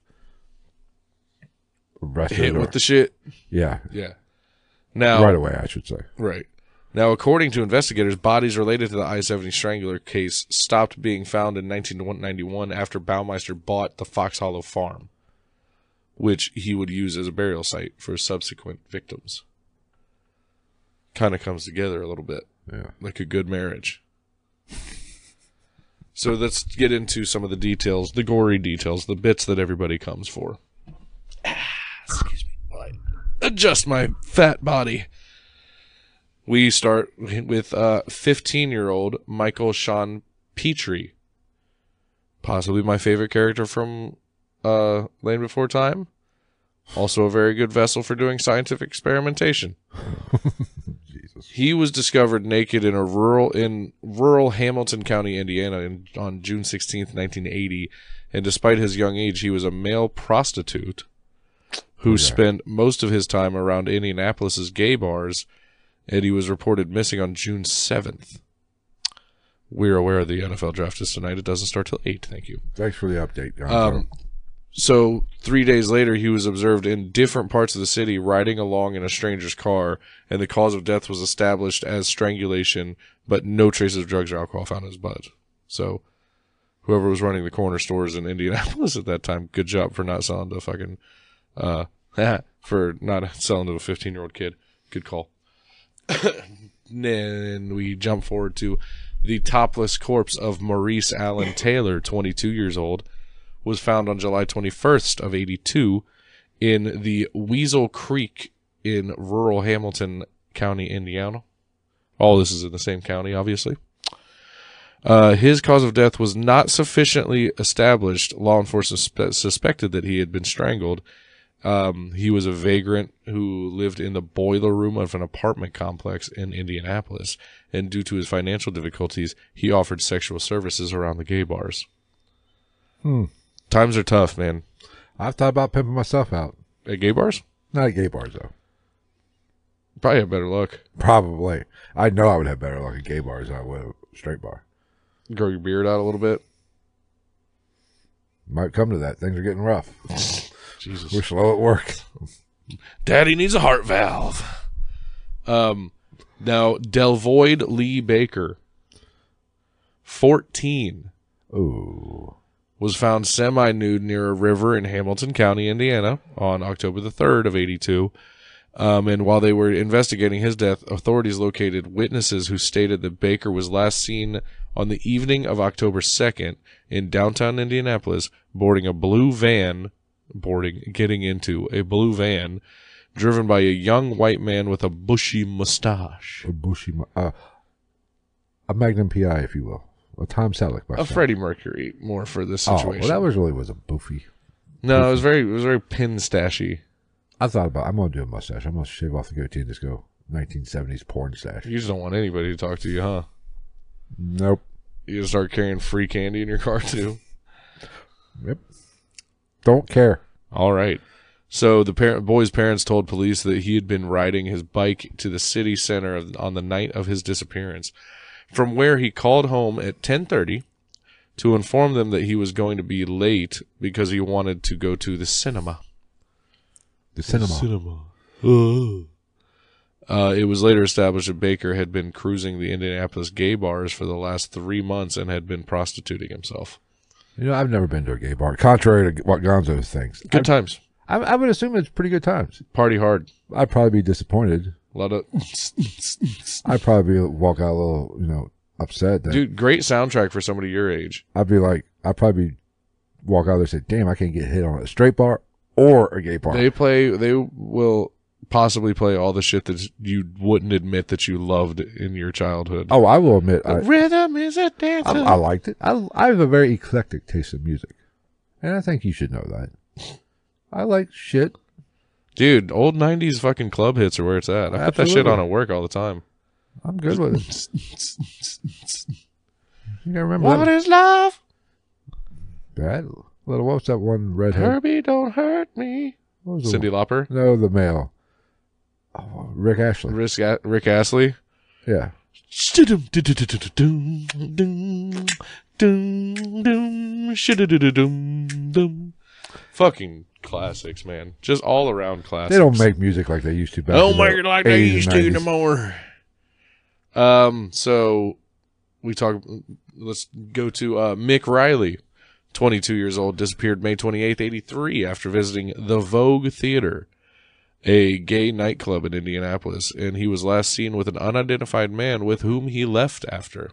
arrested. Hit with the shit. Yeah, Yeah. Now, right away, I should say. Right. Now, according to investigators, bodies related to the I-70 Strangler case stopped being found in 1991 after Baumeister bought the Fox Hollow Farm, which he would use as a burial site for subsequent victims. Kind of comes together a little bit, Yeah. like a good marriage. So let's get into some of the details, the gory details, the bits that everybody comes for. Excuse me while I adjust my fat body. We start with 15-year-old Michael Sean Petrie. Possibly my favorite character from Land Before Time. Also a very good vessel for doing scientific experimentation. Jesus. He was discovered naked in rural Hamilton County, Indiana on June 16th, 1980. And despite his young age, he was a male prostitute who spent most of his time around Indianapolis's gay bars, and he was reported missing on June 7th. We're aware the NFL draft is tonight. It doesn't start till 8. Thank you. Thanks for the update. So 3 days later, he was observed in different parts of the city riding along in a stranger's car, and the cause of death was established as strangulation, but no traces of drugs or alcohol found in his blood. So whoever was running the corner stores in Indianapolis at that time, good job for not selling to fucking for not selling to a 15-year-old kid. Good call. Then we jump forward to the topless corpse of Maurice Allen Taylor, 22 years old, was found on July 21st of 82 in the Weasel Creek in rural Hamilton County, Indiana. All this is in the same county, obviously. His cause of death was not sufficiently established. Law enforcement suspected that he had been strangled. He was a vagrant who lived in the boiler room of an apartment complex in Indianapolis, and due to his financial difficulties, he offered sexual services around the gay bars. Times are tough, man. I've thought about pimping myself out. At gay bars? Not at gay bars, though. Probably have better luck. Probably. I know I would have better luck at gay bars than I would at a straight bar. Grow your beard out a little bit. Might come to that. Things are getting rough. Jesus. We're slow at work. Daddy needs a heart valve. Now, Delvoyd Lee Baker, 14, Ooh. was found semi-nude near a river in Hamilton County, Indiana, on October the 3rd of 82. And while they were investigating his death, authorities located witnesses who stated that Baker was last seen on the evening of October 2nd in downtown Indianapolis getting into a blue van driven by a young white man with a bushy mustache. A Magnum PI, if you will. A Tom Selleck. A Freddie Mercury, more for this situation. Oh, well, that was a boofy. No, it was very pin stashy. I thought about I'm going to do a mustache. I'm going to shave off the goatee and just go 1970s porn stash. You just don't want anybody to talk to you, huh? Nope. You just start carrying free candy in your car, too? Yep. Don't care. All right. So the boy's parents told police that he had been riding his bike to the city center on the night of his disappearance, from where he called home at 10:30 to inform them that he was going to be late because he wanted to go to the cinema. The cinema. It was later established that Baker had been cruising the Indianapolis gay bars for the last 3 months and had been prostituting himself. You know, I've never been to a gay bar, contrary to what Gonzo thinks. Good times. I would assume it's pretty good times. Party hard. I'd probably be disappointed. A lot of... I'd probably walk out a little, upset. Dude, great soundtrack for somebody your age. I'd probably walk out there and say, damn, I can't get hit on a straight bar or a gay bar. They will possibly play all the shit that you wouldn't admit that you loved in your childhood. Oh, I will admit. Rhythm is a dancer. I liked it. I have a very eclectic taste in music. And I think you should know that. I like shit. Dude, old 90s fucking club hits are where it's at. I put that shit on at work all the time. I'm good with it. You gotta remember What is love? Bad. What's that one redhead? Herbie, don't hurt me. Cyndi Lauper? No, the male. Oh, Rick Astley. Rick Astley? Yeah. Fucking classics, man. Just all around classics. They don't make music like they used to back Don't in make the it like they 80s used and to 90s. no more. So let's go to Mick Riley, 22 years old, disappeared May 28th, 83 after visiting the Vogue Theater, a gay nightclub in Indianapolis, and he was last seen with an unidentified man with whom he left after.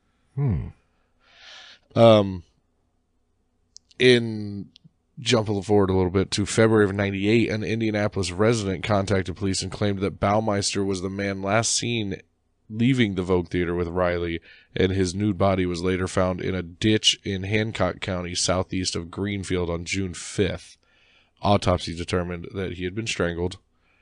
Jumping forward a little bit to February of 98, an Indianapolis resident contacted police and claimed that Baumeister was the man last seen leaving the Vogue Theater with Riley, and his nude body was later found in a ditch in Hancock County, southeast of Greenfield on June 5th. Autopsy determined that he had been strangled,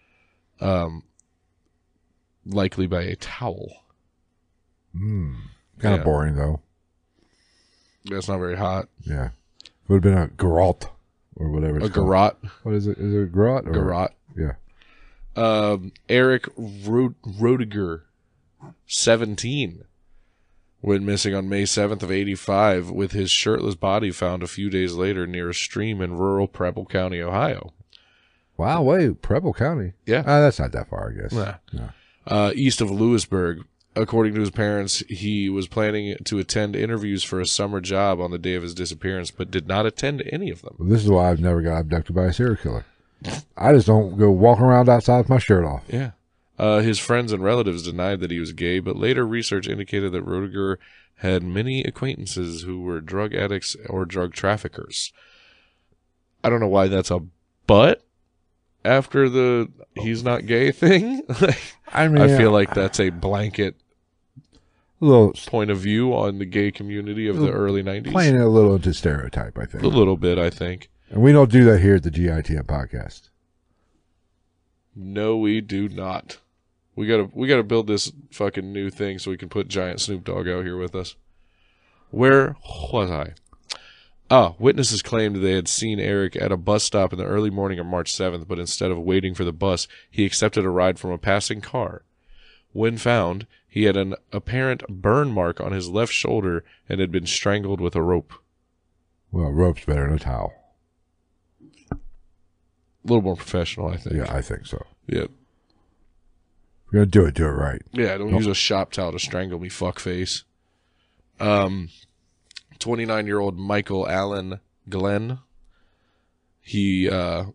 likely by a towel. Kind of boring, though. That's not very hot. Yeah. It would have been a garrote or whatever it's called. Garrote. What is it? Is it a garrote? Garrote. Yeah. Eric Rodiger, 17, went missing on May 7th of 85 with his shirtless body found a few days later near a stream in rural Preble County, Ohio. Wow, wait, Preble County? Yeah. That's not that far, I guess. Yeah. East of Lewisburg. According to his parents, he was planning to attend interviews for a summer job on the day of his disappearance, but did not attend any of them. Well, this is why I've never got abducted by a serial killer. I just don't go walking around outside with my shirt off. Yeah. His friends and relatives denied that he was gay, but later research indicated that Roediger had many acquaintances who were drug addicts or drug traffickers. I don't know why that's a but after the he's not gay thing. I mean, I feel like that's a blanket little point of view on the gay community of the early 90s. playing it a little into stereotype, I think. A little bit, I think. And we don't do that here at the GITM podcast. No, we do not. We gotta build this fucking new thing so we can put giant Snoop Dogg out here with us. Where was I? Witnesses claimed they had seen Eric at a bus stop in the early morning of March 7th, but instead of waiting for the bus, he accepted a ride from a passing car. When found, he had an apparent burn mark on his left shoulder and had been strangled with a rope. Well, rope's better than a towel. A little more professional, I think. Yeah, I think so. Yep. If you're going to do it right. Yeah, don't use a shop towel to strangle me, fuckface. 29-year-old Michael Allen Glenn. He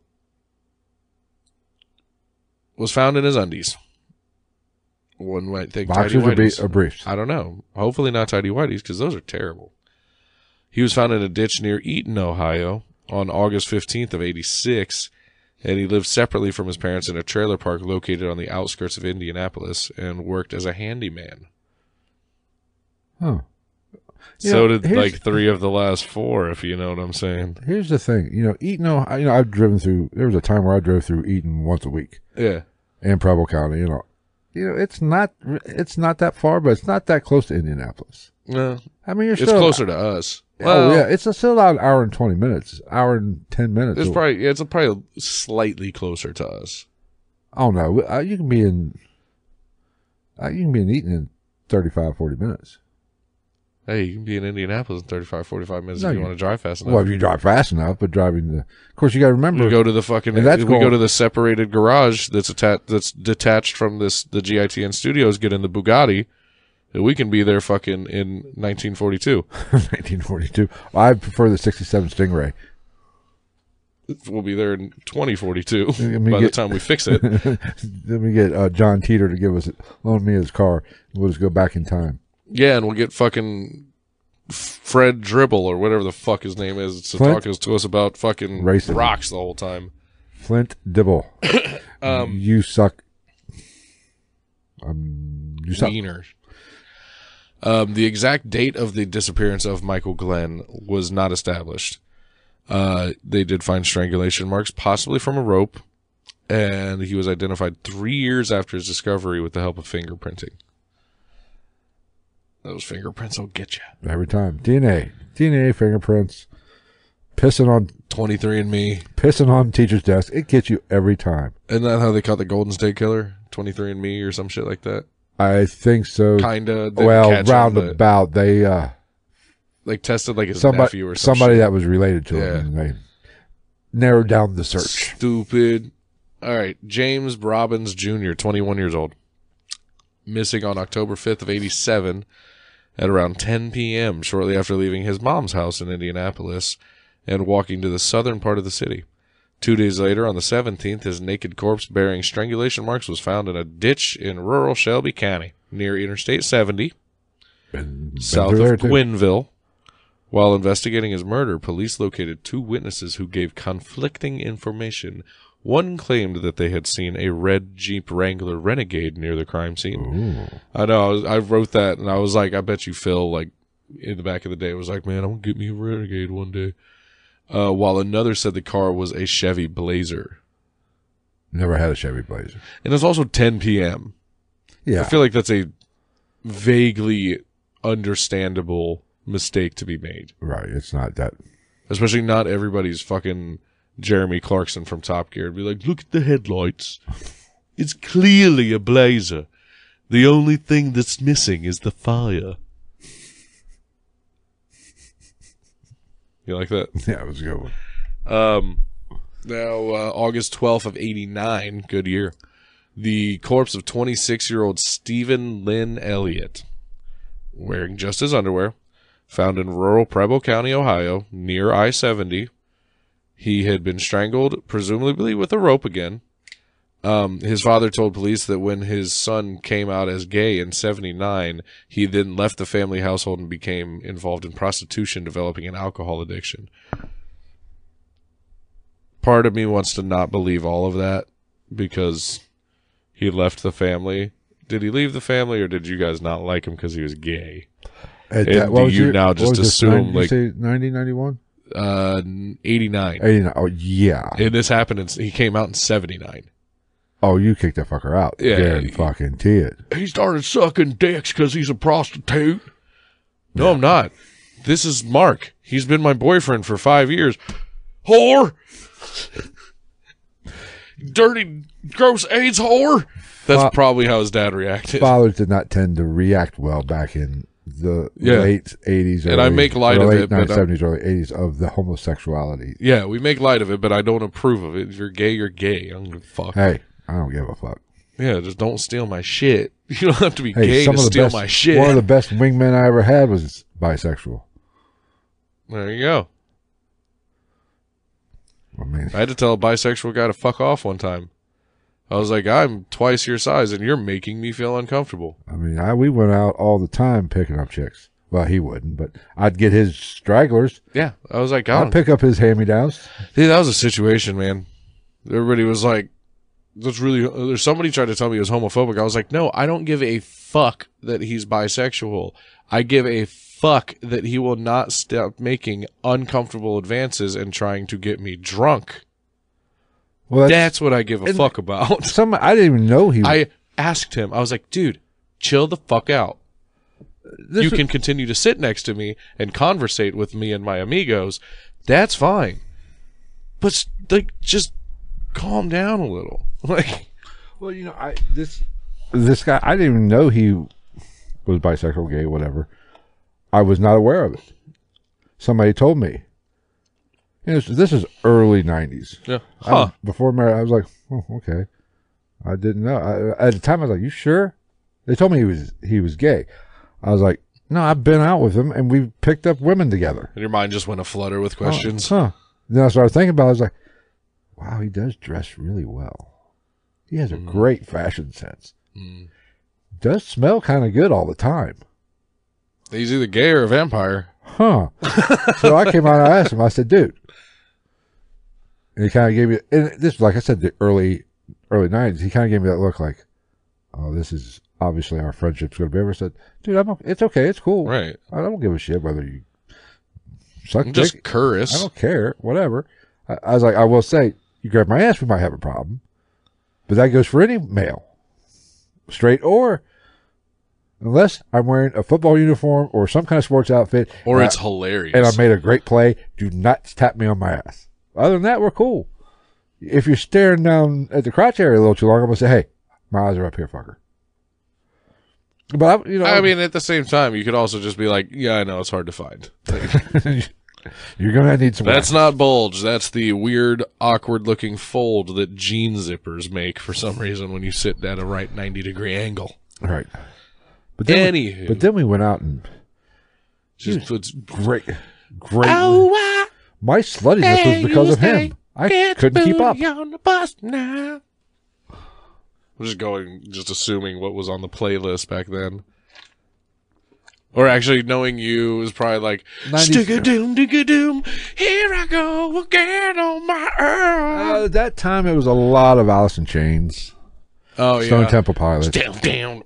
was found in his undies. One might think Boxers tidy whities. or briefs? I don't know. Hopefully not tidy whities, because those are terrible. He was found in a ditch near Eaton, Ohio, on August 15th of '86, and he lived separately from his parents in a trailer park located on the outskirts of Indianapolis and worked as a handyman. Huh. So did like 3 of the last 4, if you know what I'm saying. Here's the thing. Eaton, I've driven through, there was a time where I drove through Eaton once a week. Yeah. And Preble County, it's not that far, but it's not that close to Indianapolis. No. I mean, it's closer to us. Well, yeah, it's still about an hour and 20 minutes, hour and 10 minutes. It's probably slightly closer to us. Oh no, you can be in Eaton in 35, 40 minutes. Hey, you can be in Indianapolis in 35, 45 minutes if you want to drive fast enough. Well, if you drive fast enough, but of course, you got to remember. We go to the fucking. Go to the separated garage that's detached from the GITN studios. Get in the Bugatti. We can be there fucking in 1942. 1942. I prefer the 67 Stingray. We'll be there in 2042 by the time we fix it. Let me get John Teeter to loan me his car. We'll just go back in time. Yeah, and we'll get fucking Fred Dribble or whatever the fuck his name is to talk to us about fucking racism. Rocks the whole time. Flint Dibble. You suck. You suck. Wiener. The exact date of the disappearance of Michael Glenn was not established. They did find strangulation marks, possibly from a rope, and he was identified 3 years after his discovery with the help of fingerprinting. Those fingerprints will get you. Every time. DNA, fingerprints, pissing on 23andMe. Pissing on teacher's desk. It gets you every time. Isn't that how they caught the Golden State Killer? 23andMe or some shit like that? I think so. Kinda. Well, roundabout. They tested like his nephew or somebody that was related to him. And they narrowed down the search. Stupid. All right. James Robbins Jr., 21 years old. Missing on October 5th of '87 at around 10 p.m. shortly after leaving his mom's house in Indianapolis and walking to the southern part of the city. 2 days later, on the 17th, his naked corpse bearing strangulation marks was found in a ditch in rural Shelby County near Interstate 70, south of Gwynville. While investigating his murder, police located 2 witnesses who gave conflicting information. One claimed that they had seen a red Jeep Wrangler Renegade near the crime scene. Ooh. I know, I wrote that, and I was like, I bet you Phil, like, in the back of the day, was like, man, I'm going to get me a Renegade one day. While another said the car was a Chevy Blazer. Never had a Chevy Blazer. And it's also 10 p.m. Yeah. I feel like that's a vaguely understandable mistake to be made. Right, it's not that. Especially not everybody's fucking Jeremy Clarkson from Top Gear to be like, look at the headlights. It's clearly a Blazer. The only thing that's missing is the fire. You like that? Yeah, it was a good one. Now, August 12th of '89, good year. The corpse of 26-year-old Stephen Lynn Elliott, wearing just his underwear, found in rural Preble County, Ohio, near I-70. He had been strangled, presumably with a rope again. His father told police that when his son came out as gay in 1979, he then left the family household and became involved in prostitution, developing an alcohol addiction. Part of me wants to not believe all of that because he left the family. Did he leave the family, or did you guys not like him because he was gay? And do you now just assume, like, 90, 91? 89. 89. Oh, yeah. And this happened, he came out in 79. Oh, you kicked that fucker out. Yeah. Fucking did. He started sucking dicks because he's a prostitute. No, I'm not. This is Mark. He's been my boyfriend for 5 years. Whore! Dirty, gross AIDS whore! That's probably how his dad reacted. Fathers did not tend to react well back in the late 80s. And I make light of it. Late 70s, early 80s of the homosexuality. Yeah, we make light of it, but I don't approve of it. If you're gay, you're gay. I don't give a fuck. Hey, I don't give a fuck. Yeah, just don't steal my shit. You don't have to be gay to steal my shit. One of the best wingmen I ever had was bisexual. There you go. I mean, I had to tell a bisexual guy to fuck off one time. I was like, I'm twice your size, and you're making me feel uncomfortable. I mean, we went out all the time picking up chicks. Well, he wouldn't, but I'd get his stragglers. Yeah, I was like, I'd pick up his hand-me-downs. Dude, that was a situation, man. Everybody was like, there's somebody tried to tell me he was homophobic. I was like, no, I don't give a fuck that he's bisexual. I give a fuck that he will not stop making uncomfortable advances and trying to get me drunk. Well, that's what I give a fuck about. I didn't even know he was. I asked him, I was like, dude, chill the fuck out. You can continue to sit next to me and conversate with me and my amigos. That's fine. But, like, just calm down a little. Like, well, you know, this guy, I didn't even know he was bisexual, gay, whatever. I was not aware of it. Somebody told me. You know, this is early 90s. Yeah. Huh. Before marriage, I was like, oh, okay. I didn't know. At the time, I was like, you sure? They told me he was gay. I was like, no, I've been out with him, and we picked up women together. And your mind just went aflutter with questions. Then I started thinking about it. I was like, wow, he does dress really well. He has a great fashion sense. Does smell kind of good all the time. He's either gay or a vampire. Huh. So I came out and I asked him, I said, dude. And he kind of gave me, and this, like I said, the early 90s, he kind of gave me that look like, oh, this is obviously our friendship's going to be over. I said, dude, it's okay. It's cool. Right. I don't give a shit whether you suck dick. Just curious. I don't care. Whatever. I was like, I will say, you grab my ass, we might have a problem. But that goes for any male. Straight or, unless I'm wearing a football uniform or some kind of sports outfit. Or it's hilarious. And I made a great play, do not tap me on my ass. Other than that, we're cool. If you're staring down at the crotch area a little too long, I'm going to say, hey, my eyes are up here, fucker. But, I mean, at the same time, you could also just be like, yeah, I know, it's hard to find. You're going to need some. That's not bulge. That's the weird, awkward-looking fold that jean zippers make for some reason when you sit at a right 90-degree angle. Right. But then we went out and it's great. My sluttiness was because of him. I couldn't keep up. On the bus now. I'm just assuming what was on the playlist back then. Or actually, knowing you was probably like, stick-a-doom, dig-a-doom, here I go again on my own. At that time, it was a lot of Alice in Chains. Oh, yeah. Stone Temple Pilots. Down,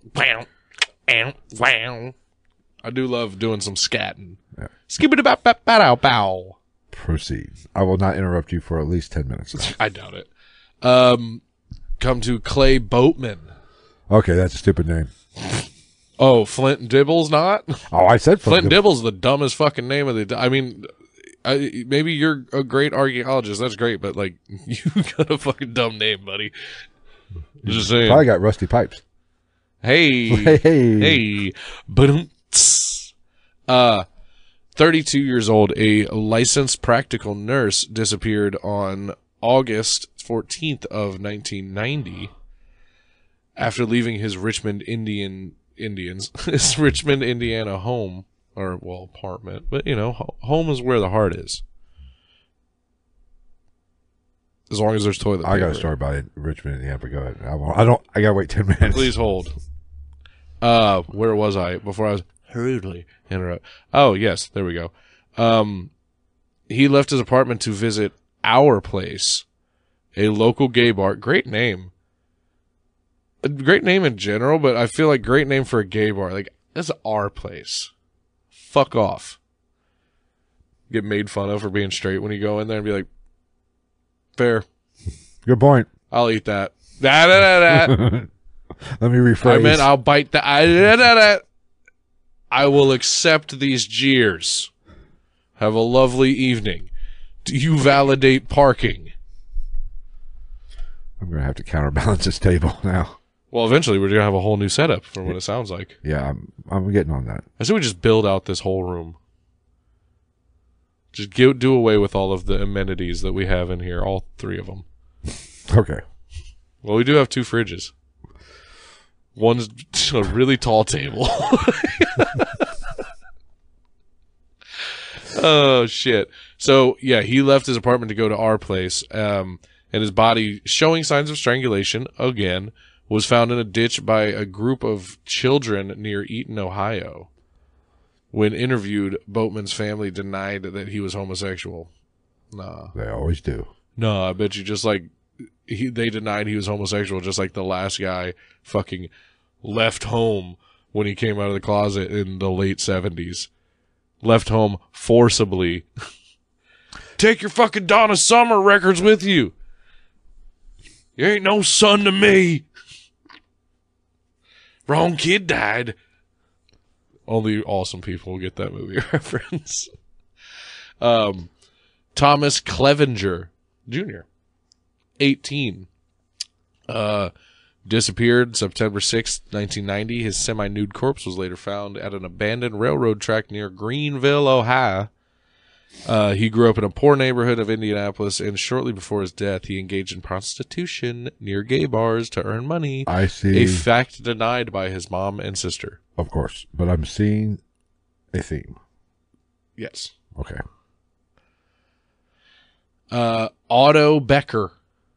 wow. I do love doing some scatting. Yeah. Skip-a-da-bow-bow. Proceed. I will not interrupt you for at least 10 minutes. I doubt it. Come to Clay Boatman. Okay, that's a stupid name. Oh, Flint Dibble's not? Oh, I said Flint Dibble's the dumbest fucking name of the... I mean, maybe you're a great archaeologist. That's great, but, like, you got a fucking dumb name, buddy. Just saying. Probably got rusty pipes. Hey. Ba-dum-ts. 32 years old, a licensed practical nurse disappeared on August 14th of 1990 after leaving his Richmond, Indiana home, or, well, apartment, but, home is where the heart is. as long as there's toilet paper. I got a story about it in Richmond, Indiana, but go ahead. I got to wait 10 minutes. Please hold. Where was I before I was rudely interrupted? Oh, yes, there we go. He left his apartment to visit Our Place, a local gay bar. Great name. A great name in general, but I feel like great name for a gay bar. Like, that's Our Place. Fuck off. Get made fun of for being straight when you go in there and be like, fair. Good point. I'll eat that. Let me rephrase. I meant I'll bite the. I will accept these jeers. Have a lovely evening. Do you validate parking? I'm going to have to counterbalance this table now. Well, eventually we're going to have a whole new setup from what it sounds like. Yeah, I'm getting on that. I say we just build out this whole room. Just do away with all of the amenities that we have in here, all three of them. Okay. Well, we do have 2 fridges. One's a really tall table. Oh, shit. So, yeah, he left his apartment to go to Our Place, and his body, showing signs of strangulation, again, was found in a ditch by a group of children near Eaton, Ohio. When interviewed, Boatman's family denied that he was homosexual. Nah. They always do. No, I bet you just like they denied he was homosexual, just like the last guy fucking left home when he came out of the closet in the late 70s. Left home forcibly. Take your fucking Donna Summer records with you. You ain't no son to me. Wrong kid died. Only awesome people will get that movie reference. Thomas Clevenger Jr., 18. Disappeared September 6, 1990. His semi-nude corpse was later found at an abandoned railroad track near Greenville, Ohio. He grew up in a poor neighborhood of Indianapolis, and shortly before his death, he engaged in prostitution near gay bars to earn money. I see. A fact denied by his mom and sister. Of course, but I'm seeing a theme. Yes. Okay. Otto Becker,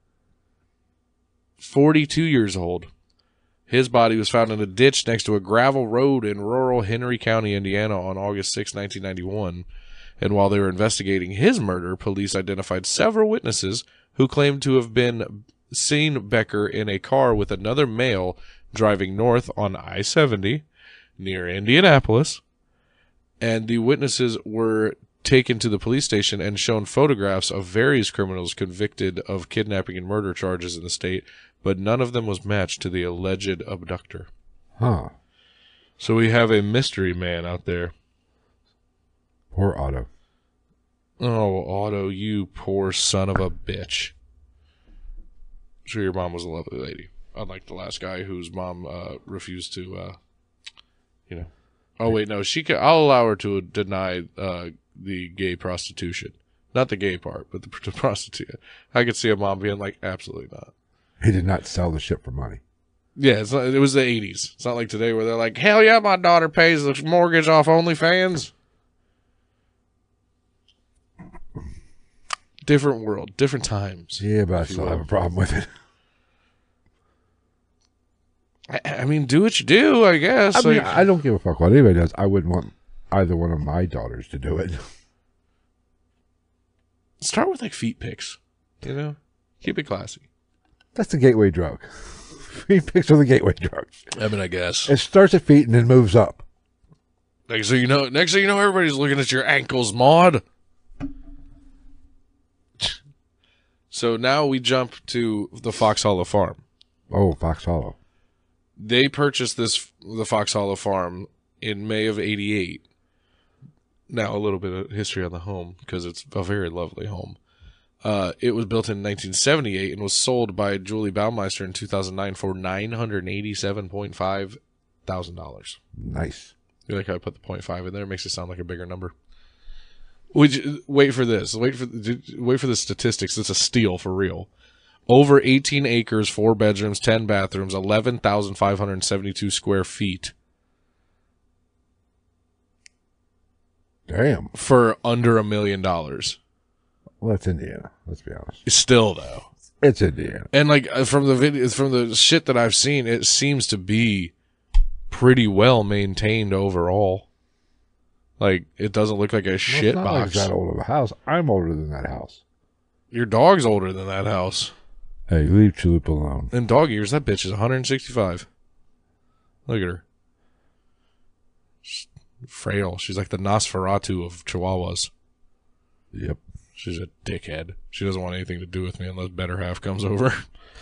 42 years old. His body was found in a ditch next to a gravel road in rural Henry County, Indiana on August 6, 1991. And while they were investigating his murder, police identified several witnesses who claimed to have been seen Becker in a car with another male driving north on I-70 near Indianapolis. And the witnesses were taken to the police station and shown photographs of various criminals convicted of kidnapping and murder charges in the state, but none of them was matched to the alleged abductor. Huh. So we have a mystery man out there. Poor Otto. Oh, Otto, you poor son of a bitch. I'm sure your mom was a lovely lady. Unlike the last guy whose mom refused to, Oh, wait, no. I'll allow her to deny the gay prostitution. Not the gay part, but the prostitute. I could see a mom being like, absolutely not. He did not sell the shit for money. Yeah, it was the 80s. It's not like today where they're like, hell yeah, my daughter pays the mortgage off OnlyFans. Different world, different times. Yeah, but I still have a problem with it. I mean, do what you do, I guess. I mean, I don't give a fuck what anybody does. I wouldn't want either one of my daughters to do it. Start with like feet pics, Keep it classy. That's the gateway drug. Feet pics are the gateway drug. I mean, I guess it starts at feet and then moves up. Next thing you know, everybody's looking at your ankles, Maud. So now we jump to the Fox Hollow Farm. Oh, Fox Hollow. They purchased the Fox Hollow Farm in May of '88. Now, a little bit of history on the home, because it's a very lovely home. It was built in 1978 and was sold by Julie Baumeister in 2009 for $987.5 thousand. Nice. You like how I put the 0.5 in there? It makes it sound like a bigger number. Wait for this. Wait for the statistics. It's a steal for real. Over 18 acres, 4 bedrooms, 10 bathrooms, 11,572 square feet. Damn. For under $1 million. Well, it's Indiana. Let's be honest. Still though. It's Indiana. And like from the videos, from the shit that I've seen, it seems to be pretty well maintained overall. Like it doesn't look like a shit it's not box. like that old of a house. I'm older than that house. Your dog's older than that house. Hey, leave Chalupa alone. In dog years, that bitch is 165. Look at her. She's frail. She's like the Nosferatu of Chihuahuas. Yep. She's a dickhead. She doesn't want anything to do with me unless better half comes over.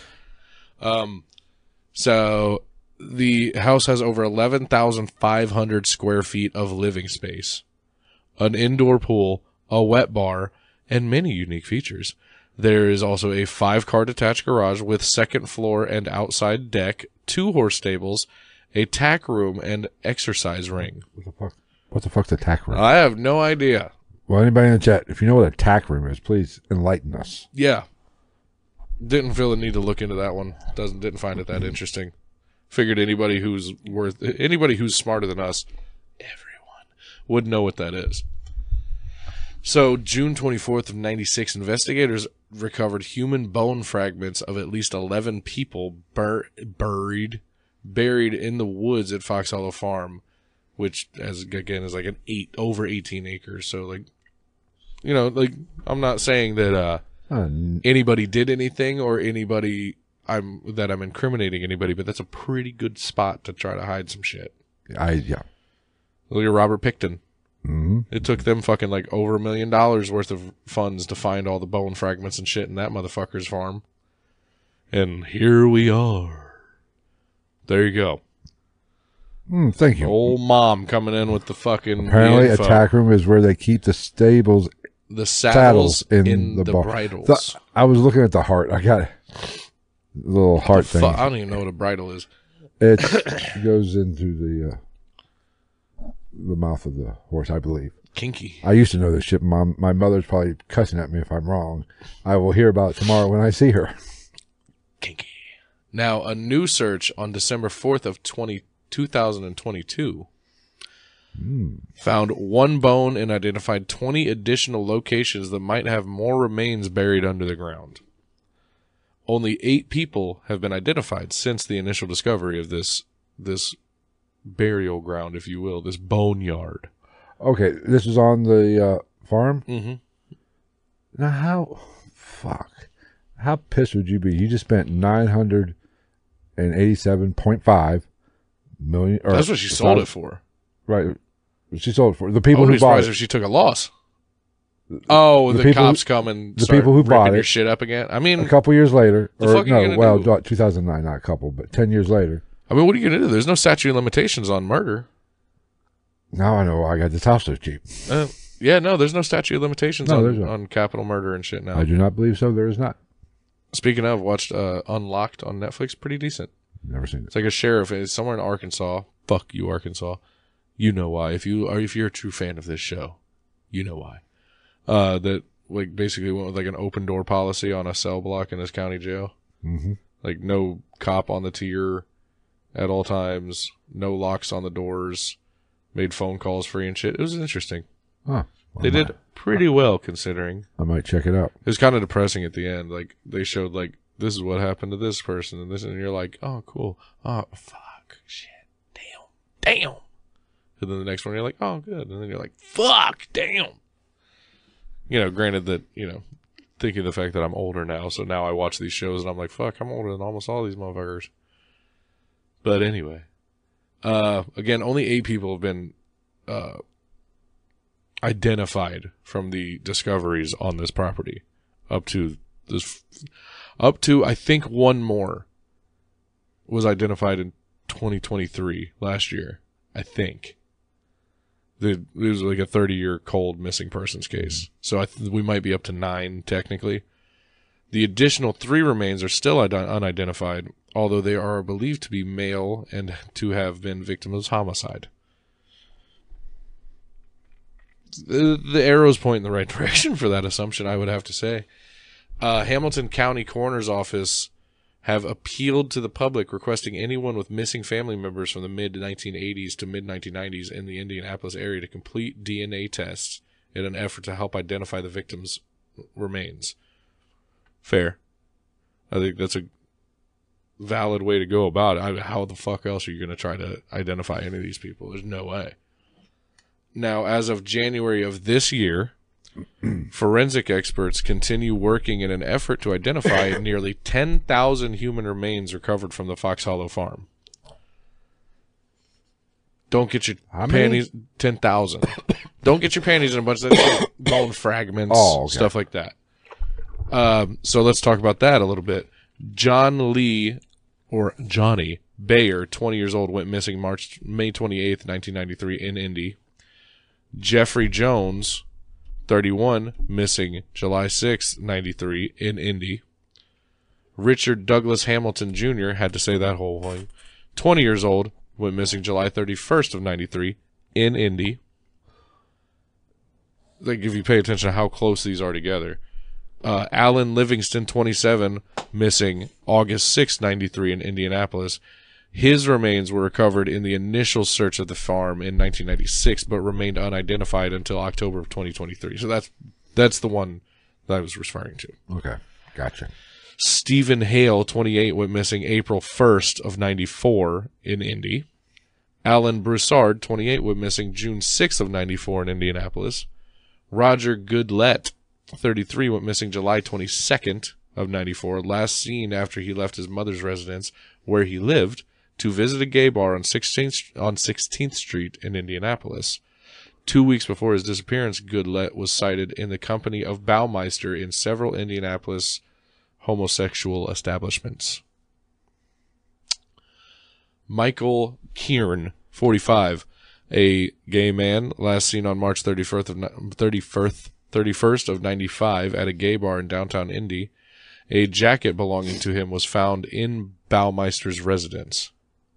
So the house has over 11,500 square feet of living space, an indoor pool, a wet bar, and many unique features. There is also a 5-car detached garage with second floor and outside deck, 2 horse stables, a tack room, and exercise ring. What the fuck's a tack room? I have no idea. Well, anybody in the chat, if you know what a tack room is, please enlighten us. Yeah. Didn't feel the need to look into that one. Didn't find it that interesting. Figured anybody who's smarter than us, everyone, would know what that is. So, June 24th of 96, investigators recovered human bone fragments of at least 11 people buried in the woods at Fox Hollow Farm, which, as again, is like over 18 acres. So, like, you know, like, I'm not saying that anybody did anything or I'm incriminating anybody, but that's a pretty good spot to try to hide some shit. Yeah. Look at Robert Picton. Mm-hmm. It took them fucking like over $1 million worth of funds to find all the bone fragments and shit in that motherfucker's farm. And here we are. There you go. Thank you. Old mom coming in with the fucking Apparently, info. a tack room is where they keep the stables, the saddles in the bar. bridles. I was looking at the heart. I got a little heart thing. I don't even know what a bridle is. It goes into the mouth of the horse, I believe. Kinky. I used to know this shit. My mother's probably cussing at me if I'm wrong. I will hear about it tomorrow when I see her. Kinky. Now, a new search on December 4th of 2022 found 1 bone and identified 20 additional locations that might have more remains buried under the ground. Only 8 people have been identified since the initial discovery of this burial ground, if you will, this boneyard. Okay, this is on the farm? Mm-hmm. Now, how pissed would you be? You just spent $987.5 million. That's what she sold it for. Right. She sold it for. The people who bought surprised it. if she took a loss. Oh, the cops come and the people who bought your it shit up again. I mean, a couple years later, the fuck are you gonna do? 2009, not a couple, but 10 years later. I mean, what are you gonna do? There's no statute of limitations on murder. Now I know why I got this house so cheap. Yeah, no, there's no statute of limitations on capital murder and shit now. I do not believe so. There is not. Speaking of, watched Unlocked on Netflix. Pretty decent. Never seen it. It's like a sheriff. It's somewhere in Arkansas. Fuck you, Arkansas. You know why. If you're a true fan of this show, you know why. That like basically went with like an open door policy on a cell block in this county jail. Mm-hmm. Like no cop on the tier at all times. No locks on the doors. Made phone calls free and shit. It was interesting. Oh, they did pretty well considering. I might check it out. It was kind of depressing at the end. Like they showed like this is what happened to this person and this, and you're like, oh cool. Oh fuck, shit, damn. And then the next one you're like, oh good, and then you're like, fuck, damn. You know, granted that thinking of the fact that I'm older now, so now I watch these shows and I'm like, fuck, I'm older than almost all these motherfuckers. But anyway, again, only 8 people have been identified from the discoveries on this property up to I think 1 more was identified in 2023 last year. I think it was like a 30-year cold missing persons case, so we might be up to 9 technically. The additional 3 remains are still unidentified, although they are believed to be male and to have been victims of homicide. The arrows point in the right direction for that assumption, I would have to say. Hamilton County Coroner's Office have appealed to the public requesting anyone with missing family members from the mid-1980s to mid-1990s in the Indianapolis area to complete DNA tests in an effort to help identify the victims remains. Fair. I think that's a valid way to go about it. How the fuck else are you going to try to identify any of these people? There's no way. Now, as of January of this year, forensic experts continue working in an effort to identify nearly 10,000 human remains recovered from the Fox Hollow farm. Don't get your panties... 10,000. Don't get your panties in a bunch of that bone fragments, stuff like that. So let's talk about that a little bit. John Lee, or Johnny Bayer, 20 years old, went missing May 28th, 1993 in Indy. Jeffrey Jones, 31, missing July 6th, 93 in Indy. Richard Douglas Hamilton Jr., had to say that whole thing, 20 years old, went missing July 31st of 93 in Indy. Like, if you pay attention to how close these are together. Alan Livingston, 27, missing August 6, 93 in Indianapolis. His remains were recovered in the initial search of the farm in 1996, but remained unidentified until October of 2023. So that's the one that I was referring to. Okay, gotcha. Stephen Hale, 28, went missing April 1st of 94 in Indy. Alan Broussard, 28, went missing June 6th of 94 in Indianapolis. Roger Goodlett, 33, went missing July 22nd of 94, last seen after he left his mother's residence where he lived to visit a gay bar on 16th Street in Indianapolis. 2 weeks before his disappearance, Goodlett was sighted in the company of Baumeister in several Indianapolis homosexual establishments. Michael Kieran, 45, a gay man, last seen on March 31st of 95 at a gay bar in downtown Indy. A jacket belonging to him was found in Baumeister's residence.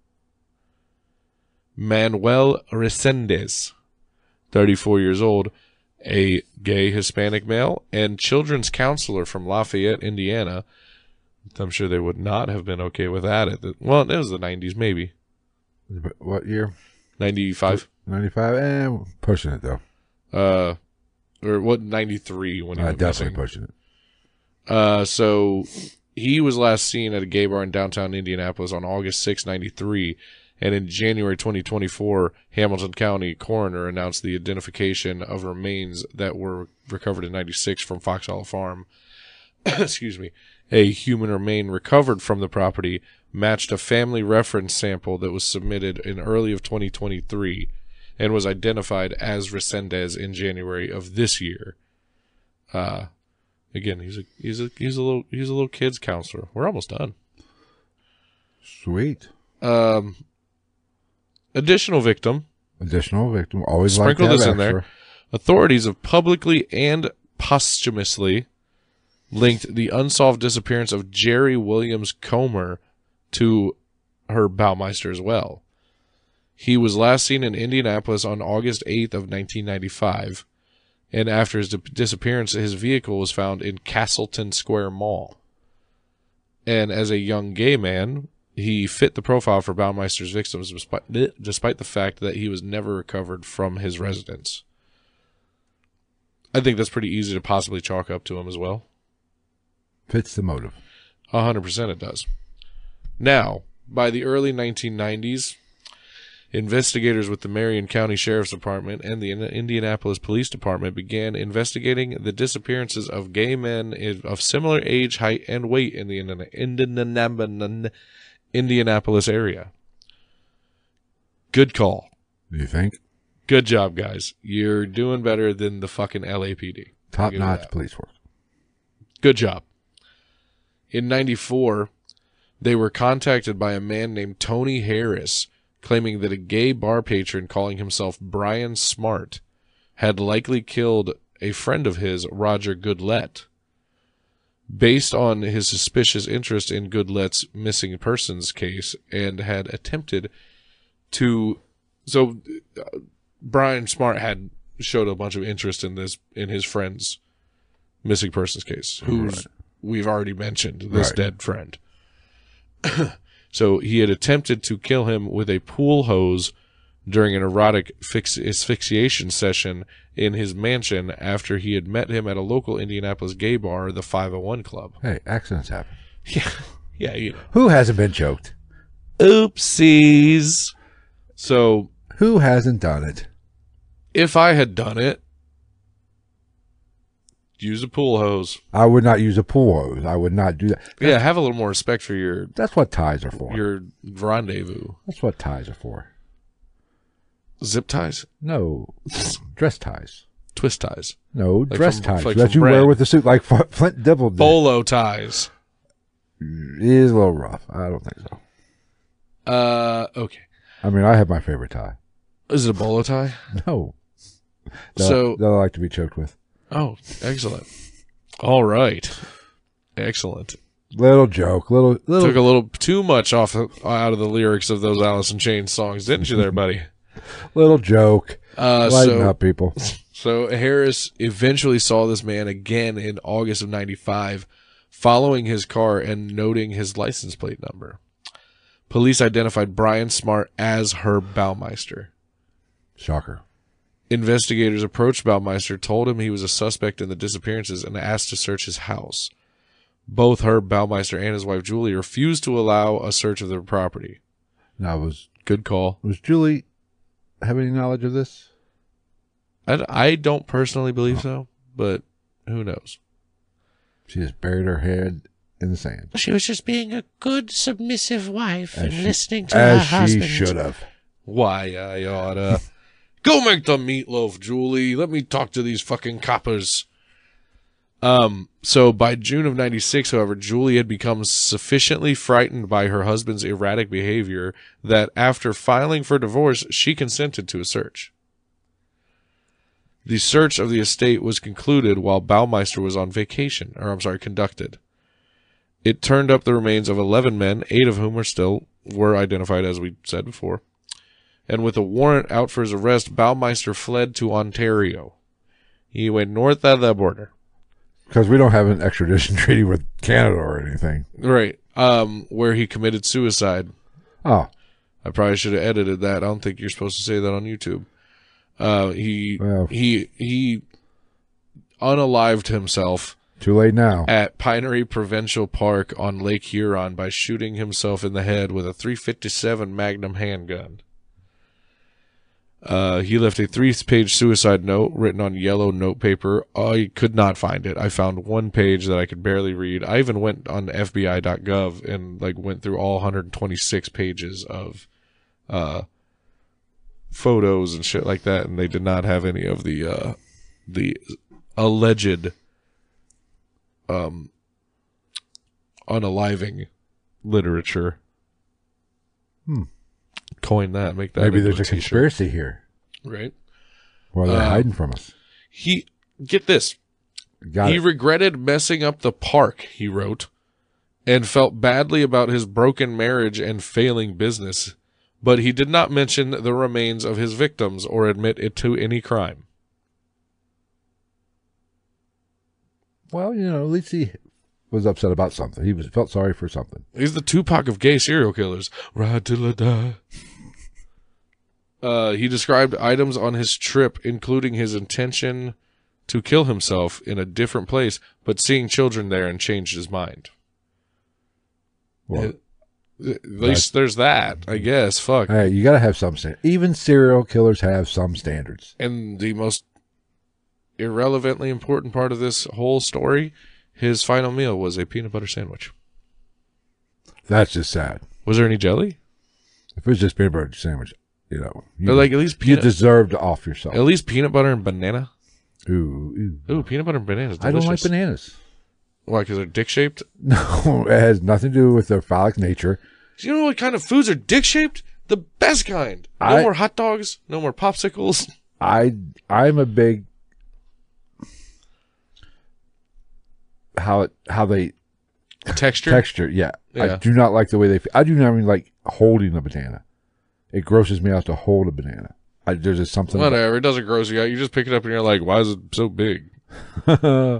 Manuel Resendez, 34 years old, a gay Hispanic male and children's counselor from Lafayette, Indiana. I'm sure they would not have been okay with that. Well, it was the 90s, maybe. What year? 95. 95? Pushing it, though. Or what, 93 when he went definitely missing. pushing it. So he was last seen at a gay bar in downtown Indianapolis on August 6, 93. And in January 2024, Hamilton County coroner announced the identification of remains that were recovered in 96 from Fox Hollow Farm. Excuse me. A human remain recovered from the property matched a family reference sample that was submitted in early of 2023 and was identified as Resendez in January of this year. Again, he's a little kids counselor. We're almost done. Sweet. Additional victim. Always sprinkle like this in extra. there. Authorities have publicly and posthumously linked the unsolved disappearance of Jerry Williams Comer to her Baumeister as well. He was last seen in Indianapolis on August 8th of 1995, and after his disappearance, his vehicle was found in Castleton Square Mall. And as a young gay man, he fit the profile for Baumeister's victims despite the fact that he was never recovered from his residence. I think that's pretty easy to possibly chalk up to him as well. Fits the motive. 100% it does. Now, by the early 1990s, investigators with the Marion County Sheriff's Department and the Indianapolis Police Department began investigating the disappearances of gay men of similar age, height, and weight in the Indianapolis area. Good call. You think? Good job, guys. You're doing better than the fucking LAPD. Top-notch police work. Good job. In 94, they were contacted by a man named Tony Harris, claiming that a gay bar patron calling himself Brian Smart had likely killed a friend of his, Roger Goodlett. Based on his suspicious interest in Goodlett's missing persons case and had attempted to... So, Brian Smart had showed a bunch of interest in his friend's missing persons case, who's we've already mentioned, this dead friend. So he had attempted to kill him with a pool hose during an erotic asphyxiation session in his mansion after he had met him at a local Indianapolis gay bar, the 501 Club. Hey, accidents happen. Yeah, you know. Who hasn't been choked? Oopsies. So, Who hasn't done it? if I had done it, use a pool hose. I would not use a pool hose. I would not do that. Yeah, have a little more respect for your That's what ties are for. rendezvous. That's what ties are for. Zip ties? No, dress ties. Twist ties. No, dress from- ties like that from you bread. wear with the suit, like Flint Dibble did. Bolo ties. It is a little rough. I don't think so. Okay. I mean, I have my favorite tie. Is it a bolo tie? No. So- that I like to be choked with. Oh, excellent. All right. Excellent. Little joke. Little. Took a little too much out of the lyrics of those Alice in Chains songs, didn't you there, buddy? Little joke. Lighten So up, people. So Harris eventually saw this man again in August of 95, following his car and noting his license plate number. Police identified Brian Smart as Herb Baumeister. Shocker. Investigators approached Baumeister, told him he was a suspect in the disappearances, and asked to search his house. Both Herb Baumeister and his wife Julie refused to allow a search of their property. Now, was Good call. Julie have any knowledge of this? I don't personally believe so, but who knows? She just buried her head in the sand. She was just being a good, submissive wife and she- listening to her As she husband. should have. Why, I oughta. Go make the meatloaf, Julie. Let me talk to these fucking coppers. So by June of 96, however, Julie had become sufficiently frightened by her husband's erratic behavior that after filing for divorce, she consented to a search. The search of the estate was concluded while Baumeister was on vacation, conducted. It turned up the remains of 11 men, 8 of whom were identified, as we said before. And with a warrant out for his arrest, Baumeister fled to Ontario. He went north of the border. Because we don't have an extradition treaty with Canada or anything. Right. Where he committed suicide. Oh, I probably should have edited that. I don't think you're supposed to say that on YouTube. He unalived himself too late now. at Pinery Provincial Park on Lake Huron by shooting himself in the head with a .357 Magnum handgun. He left a 3-page suicide note written on yellow notepaper. I could not find it. I found one page that I could barely read. I even went on FBI.gov and went through all 126 pages of photos and shit like that, and they did not have any of the alleged unaliving literature. Coin that, make that. Maybe into there's a t-shirt. conspiracy here. Right? While they're hiding from us. Get this. He regretted messing up the park, he wrote, and felt badly about his broken marriage and failing business, but he did not mention the remains of his victims or admit it to any crime. Well, at least he was upset about something. He felt sorry for something. He's the Tupac of gay serial killers. Ride till I die. He described items on his trip, including his intention to kill himself in a different place, but seeing children there and changed his mind. Well, At least there's that, I guess. Fuck. hey, you got to have some standards. Even serial killers have some standards. And the most irrelevantly important part of this whole story, his final meal was a peanut butter sandwich. That's just sad. Was there any jelly? If it was just peanut butter sandwich, you Or at least you peanut, deserve to off yourself. at least peanut butter and banana. Ooh. Ooh, peanut butter and banana is I delicious. don't like bananas. Why? Because they're dick shaped. No, it has nothing to do with their phallic nature. Do you know what kind of foods are dick shaped? The best kind. No more hot dogs. No more popsicles. I'm a big how they Texture. yeah. I Yeah. do not like the way they. I do not even like holding a banana. It grosses me out to hold a banana. There's just something. Whatever. It doesn't gross you out. You just pick it up and you're like, why is it so big? No,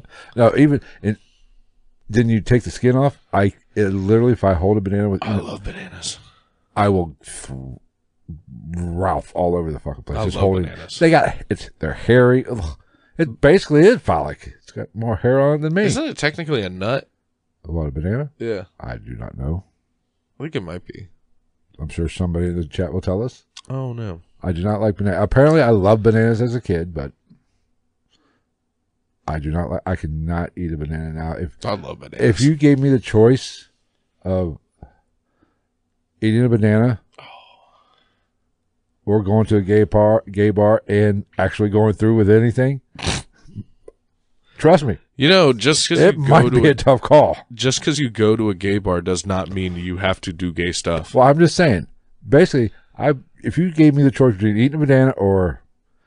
then you take the skin off. Literally, if I hold a banana with, I love bananas. I will Ralph all over the fucking place. I Just love holding. bananas. They're hairy. Ugh. It basically is phallic. It's got more hair on it than me. Isn't it technically a nut? What, a banana? Yeah. I do not know. I think it might be. I'm sure somebody in the chat will tell us. Oh, no. I do not like banana. Apparently, I loved bananas as a kid, but I do not like. I could not eat a banana now. I love bananas. If you gave me the choice of eating a banana or going to a gay bar, and actually going through with anything, trust me, You know, just because it you might go be to a tough call. just because you go to a gay bar does not mean you have to do gay stuff. Well, I'm just saying. Basically, if you gave me the choice between eating a banana or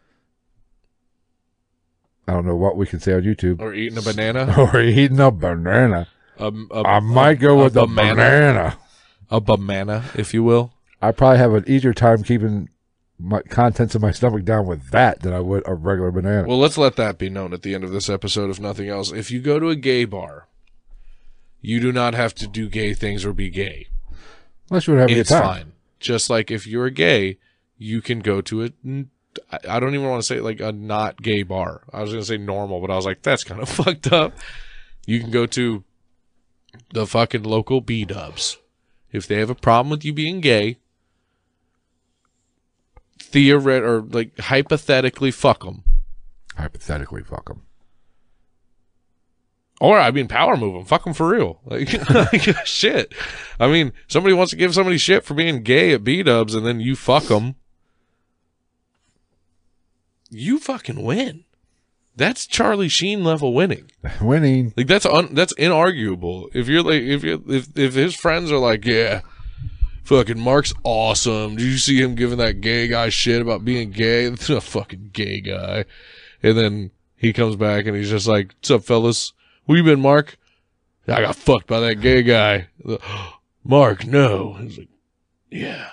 I don't know what we can say on YouTube, Or eating a banana. or eating a banana, I might go with the banana. A banana, if you will. I probably have an easier time keeping my contents of my stomach down with that than I would a regular banana. Well, let's let that be known at the end of this episode, if nothing else. If you go to a gay bar, you do not have to do gay things or be gay. Unless you would have a good It's time. fine. Just like if you're gay, you can go to it. I don't even want to say like a not gay bar. I was going to say normal, but I was like, that's kind of fucked up. You can go to the fucking local B-dubs. If they have a problem with you being gay, or like hypothetically fuck them. Hypothetically, fuck them. Or, I mean, power move them. Fuck them for real. Like, shit. I mean, somebody wants to give somebody shit for being gay at B-dubs and then you fuck them. You fucking win. That's Charlie Sheen level winning. Winning. Like, that's inarguable. If you're like, if his friends are like, yeah, fucking Mark's awesome. Did you see him giving that gay guy shit about being gay? That's a fucking gay guy. And then he comes back and he's just like, what's up, fellas? Where you been, Mark? I got fucked by that gay guy. Mark, no. He's like, yeah.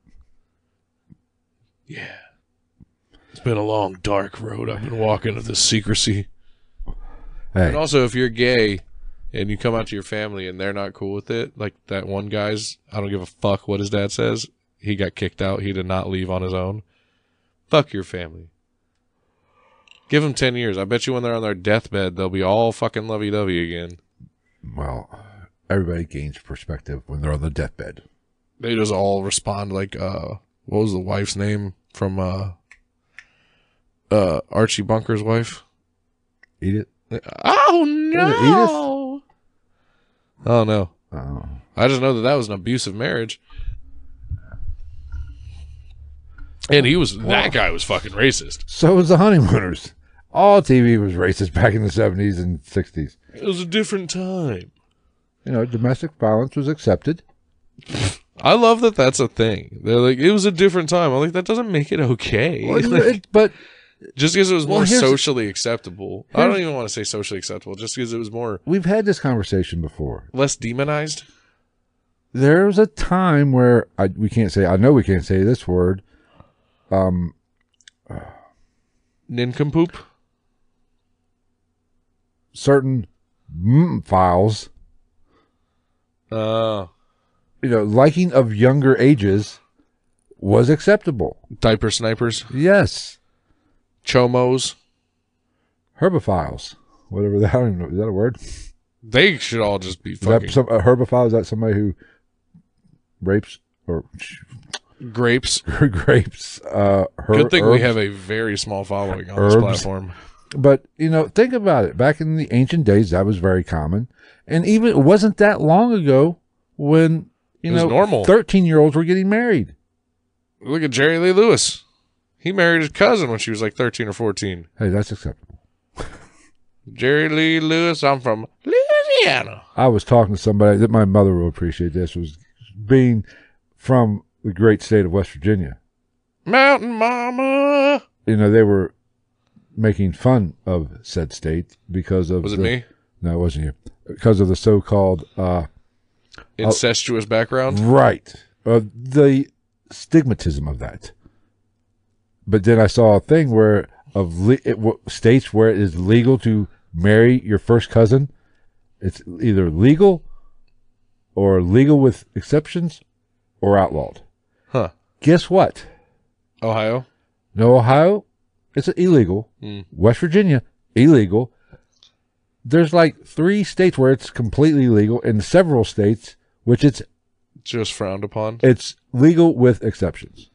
Yeah. It's been a long, dark road I've been walking of this secrecy. Hey, And also, if you're gay and you come out to your family and they're not cool with it, like that one guy's, I don't give a fuck what his dad says. He got kicked out. He did not leave on his own. Fuck your family. Give them 10 years. I bet you when they're on their deathbed, they'll be all fucking lovey-dovey again. well, everybody gains perspective when they're on the deathbed. They just all respond like, what was the wife's name from Archie Bunker's wife? Eat it. Oh, no! Oh, no. Oh. I just know that was an abusive marriage. And that guy was fucking racist. So was the Honeymooners. All TV was racist back in the 70s and 60s. It was a different time. You know, domestic violence was accepted. I love that that's a thing. They're like, it was a different time. I'm like, that doesn't make it okay. But Just because it was Well, more here's- socially acceptable. I don't even want to say socially acceptable. Just because it was more we've had this conversation before. less demonized. There was a time where I know we can't say this word. Nincompoop. Certain files, liking of younger ages was acceptable. Diaper snipers. Yes. Chomos. Herbophiles. Whatever that, I don't even know. Is that a word? They should all just be Is that fucking a herbophile? Is that somebody who rapes or grapes. grapes? Good thing we herbs? have a very small following on Herbs. this platform. But, think about it. Back in the ancient days, that was very common. And even it wasn't that long ago when, It was normal. 13-year-olds were getting married. Look at Jerry Lee Lewis. He married his cousin when she was like 13 or 14. Hey, that's acceptable. Jerry Lee Lewis, I'm from Louisiana. I was talking to somebody that my mother will appreciate this, was being from the great state of West Virginia. Mountain Mama. They were making fun of said state because of Was it me? No, it wasn't you. Because of the so-called Incestuous background? right, the stigmatism of that. But then I saw a thing where states where it is legal to marry your first cousin, it's either legal or legal with exceptions or outlawed. Huh. Guess what? Ohio? No, Ohio, it's illegal. West Virginia, illegal. There's like 3 states where it's completely legal, and several states which it's Just frowned upon. It's legal with exceptions.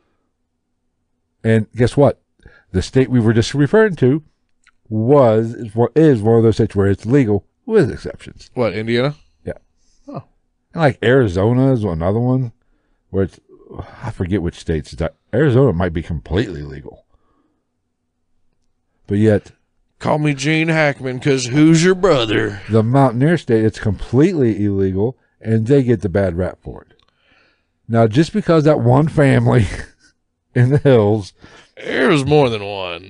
And guess what? The state we were just referring to is one of those states where it's legal with exceptions. What, Indiana? Yeah. Oh. And like Arizona is another one where it's, I forget which states. Arizona might be completely legal. But yet, Call me Gene Hackman, because who's your brother? the Mountaineer state, it's completely illegal, and they get the bad rap for it. Now, just because that one family in the hills, There was more than one.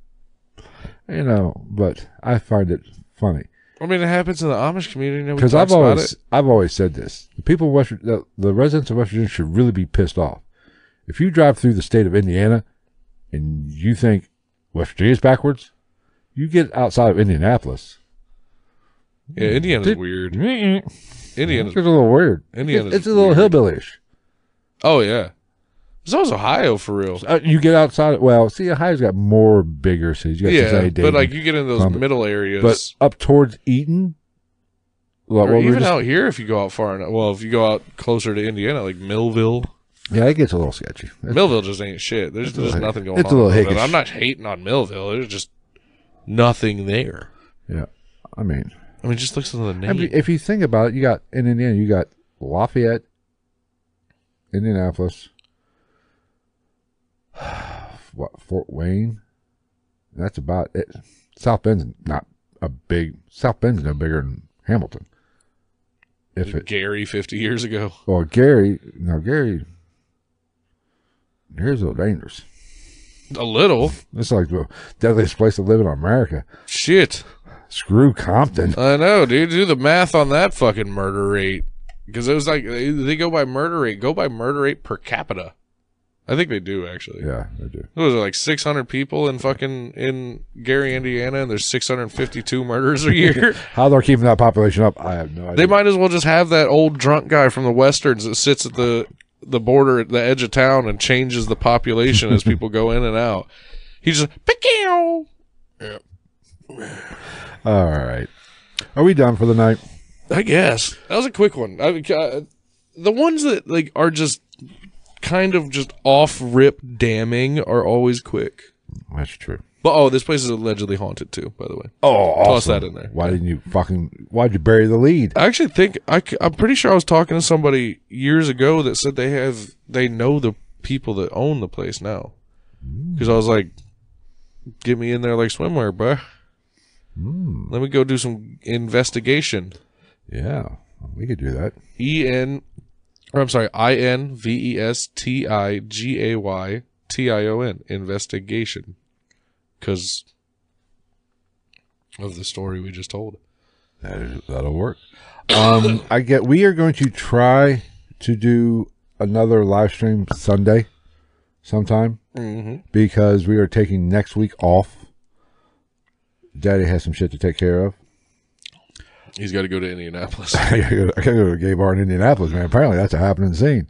but I find it funny. I mean, it happens in the Amish community. Because I've always said this: the people in the residents of West Virginia should really be pissed off. If you drive through the state of Indiana and you think West Virginia's backwards, you get outside of Indianapolis. Yeah, Indiana's weird. Indiana's It's a little weird. Indiana's It's a little weird. hillbillyish. Oh, yeah. So is Ohio, for real. You get outside. Well, see, Ohio's got more bigger cities. You got Yeah, Cincinnati, but Dayton, like you get into those Columbus. middle areas. But up towards Eaton, or even out here, if you go out far enough. Well, if you go out closer to Indiana, like Millville. yeah, it gets a little sketchy. Millville just ain't shit. There's nothing going on. It's a little in Millville. hickish. I'm not hating on Millville. There's just nothing there. Yeah, I mean, just listen to the name. if you think about it, you got in Indiana, you got Lafayette, Indianapolis, Fort Wayne. That's about it. South Bend's no bigger than Hamilton. Gary 50 years ago. Gary's a little dangerous. A little. It's like the deadliest place to live in America. Shit. Screw Compton. I know, dude. Do the math on that fucking murder rate. Because it was like, they go by murder rate. Go by murder rate per capita. I think they do, actually. Yeah, they do. What was it, like 600 people in Gary, Indiana, and there's 652 murders a year? How they're keeping that population up, I have no idea. They might as well just have that old drunk guy from the Westerns that sits at the border at the edge of town and changes the population as people go in and out. He's just, Pew! Yeah. All right. Are we done for the night? I guess. That was a quick one. The ones that like are just kind of just off-rip damning are always quick. That's true. But, this place is allegedly haunted, too, by the way. Oh, awesome. Toss that in there. Why'd you bury the lead? I actually think, I'm pretty sure I was talking to somebody years ago that said they know the people that own the place now. Because I was like, get me in there like swimwear, bruh. Let me go do some investigation. Yeah, we could do that. INVESTIGAYTION. Investigation. Because of the story we just told. That'll work. We are going to try to do another live stream Sunday sometime because we are taking next week off. Daddy has some shit to take care of. He's got to go to Indianapolis. I gotta go to a gay bar in Indianapolis, man. Apparently that's a happening scene.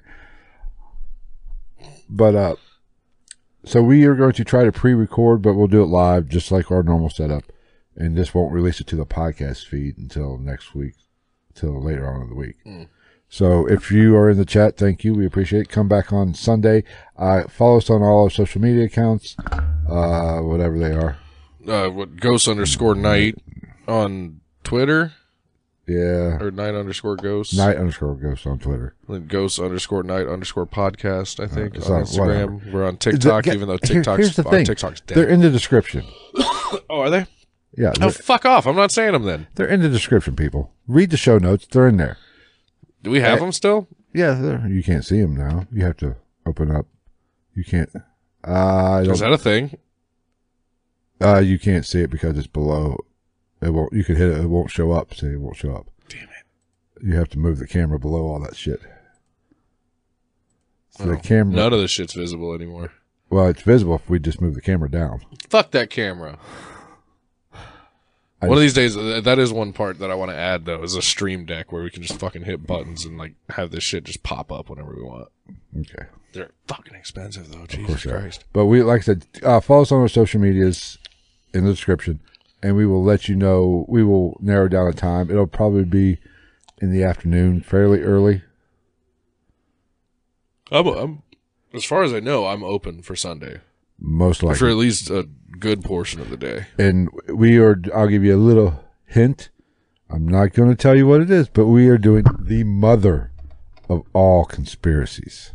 But so we are going to try to pre-record, but we'll do it live, just like our normal setup, and this won't release it to the podcast feed until next week, till later on in the week. So if you are in the chat, thank you. We appreciate it. Come back on Sunday. Follow us on all our social media accounts, whatever they are. Ghost_night on Twitter. Yeah. Or night_ghost. Night_ghost on Twitter. Then ghost_night_podcast, I think, It's on on Instagram. whatever. We're on TikTok, even though Here's the thing. TikTok's dead. They're in the description. Oh, are they? Yeah. Oh, fuck off. I'm not saying them then. They're in the description, people. Read the show notes. They're in there. Do we have them still? Yeah, you can't see them now. You have to open up. You can't. Is that a thing? You can't see it because it's below. It won't. You can hit it. It won't show up. See, it won't show up. Damn it! You have to move the camera below all that shit. So the camera. None of this shit's visible anymore. Well, it's visible if we just move the camera down. Fuck that camera. One of these days, that is one part that I want to add, though, is a stream deck where we can just fucking hit buttons and like have this shit just pop up whenever we want. Okay. They're fucking expensive though. Of Jesus course they are. Christ. But we, like I said, follow us on our social medias in the description, and we will let you know. We will narrow down a time. It'll probably be in the afternoon, fairly early. I'm as far as I know, I'm open for Sunday Most likely. for at least a good portion of the day. And I'll give you a little hint. I'm not going to tell you what it is, but we are doing the mother of all conspiracies.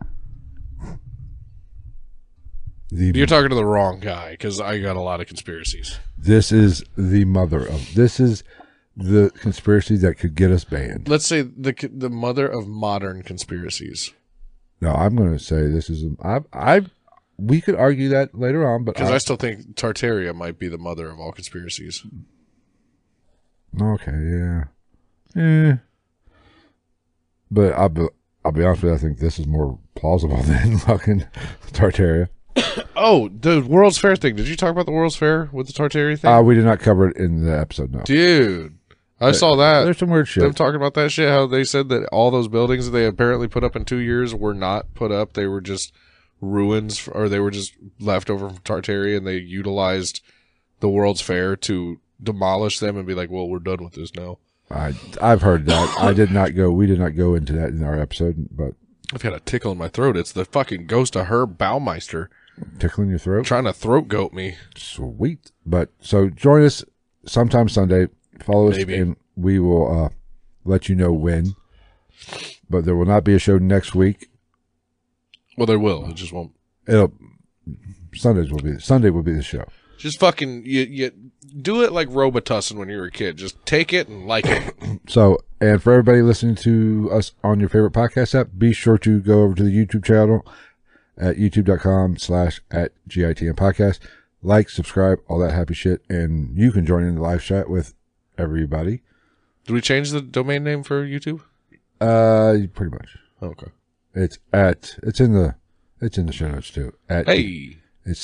You're talking to the wrong guy because I got a lot of conspiracies. This is the mother of. This is the conspiracy that could get us banned. Let's say the mother of modern conspiracies. No, I'm going to say this is. We could argue that later on, but Because I still think Tartaria might be the mother of all conspiracies. Okay, yeah. But I'll be honest with you, I think this is more plausible than fucking Tartaria. Oh, the World's Fair thing. Did you talk about the World's Fair with the Tartaria thing? We did not cover it in the episode, no. Dude, I saw that. There's some weird shit. Them talking about that shit, how they said that all those buildings that they apparently put up in 2 years were not put up. They were just ruins, or they were just left over from Tartaria, and they utilized the World's Fair to demolish them and be like, well, we're done with this now. I've heard that. We did not go into that in our episode, but I've got a tickle in my throat. It's the fucking ghost of Herb Baumeister tickling your throat. trying to throat goat me. Sweet. But so join us sometime Sunday. Follow us, Maybe. and we will let you know when. But there will not be a show next week. Well, there will. It just won't. Sunday will be the show. Just fucking you do it like Robitussin when you were a kid. Just take it and like it. So, and for everybody listening to us on your favorite podcast app, be sure to go over to the YouTube channel at youtube.com/@GITM podcast. Like, subscribe, all that happy shit, and you can join in the live chat with everybody. Did we change the domain name for YouTube? Pretty much. Okay. It's in the show notes too. Hey, It's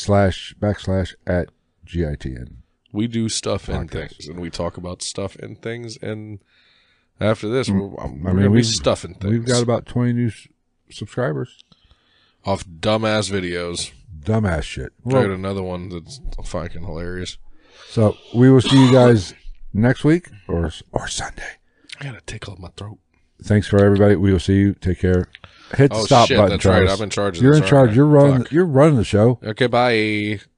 //@GITN. we do stuff and Podcast. things, and we talk about stuff and things, and after this, we're I gonna be stuffing things. We've got about 20 new subscribers. off dumbass videos. Dumbass shit. I got another one that's fucking hilarious. So we will see you guys next week or Sunday. I got a tickle in my throat. Thanks for everybody. We will see you. Take care. Hit the Oh stop shit, button. that's right. Travis. I'm in charge of You're this. in charge. aren't I? You're running. Fuck. You're running the show. Okay, bye.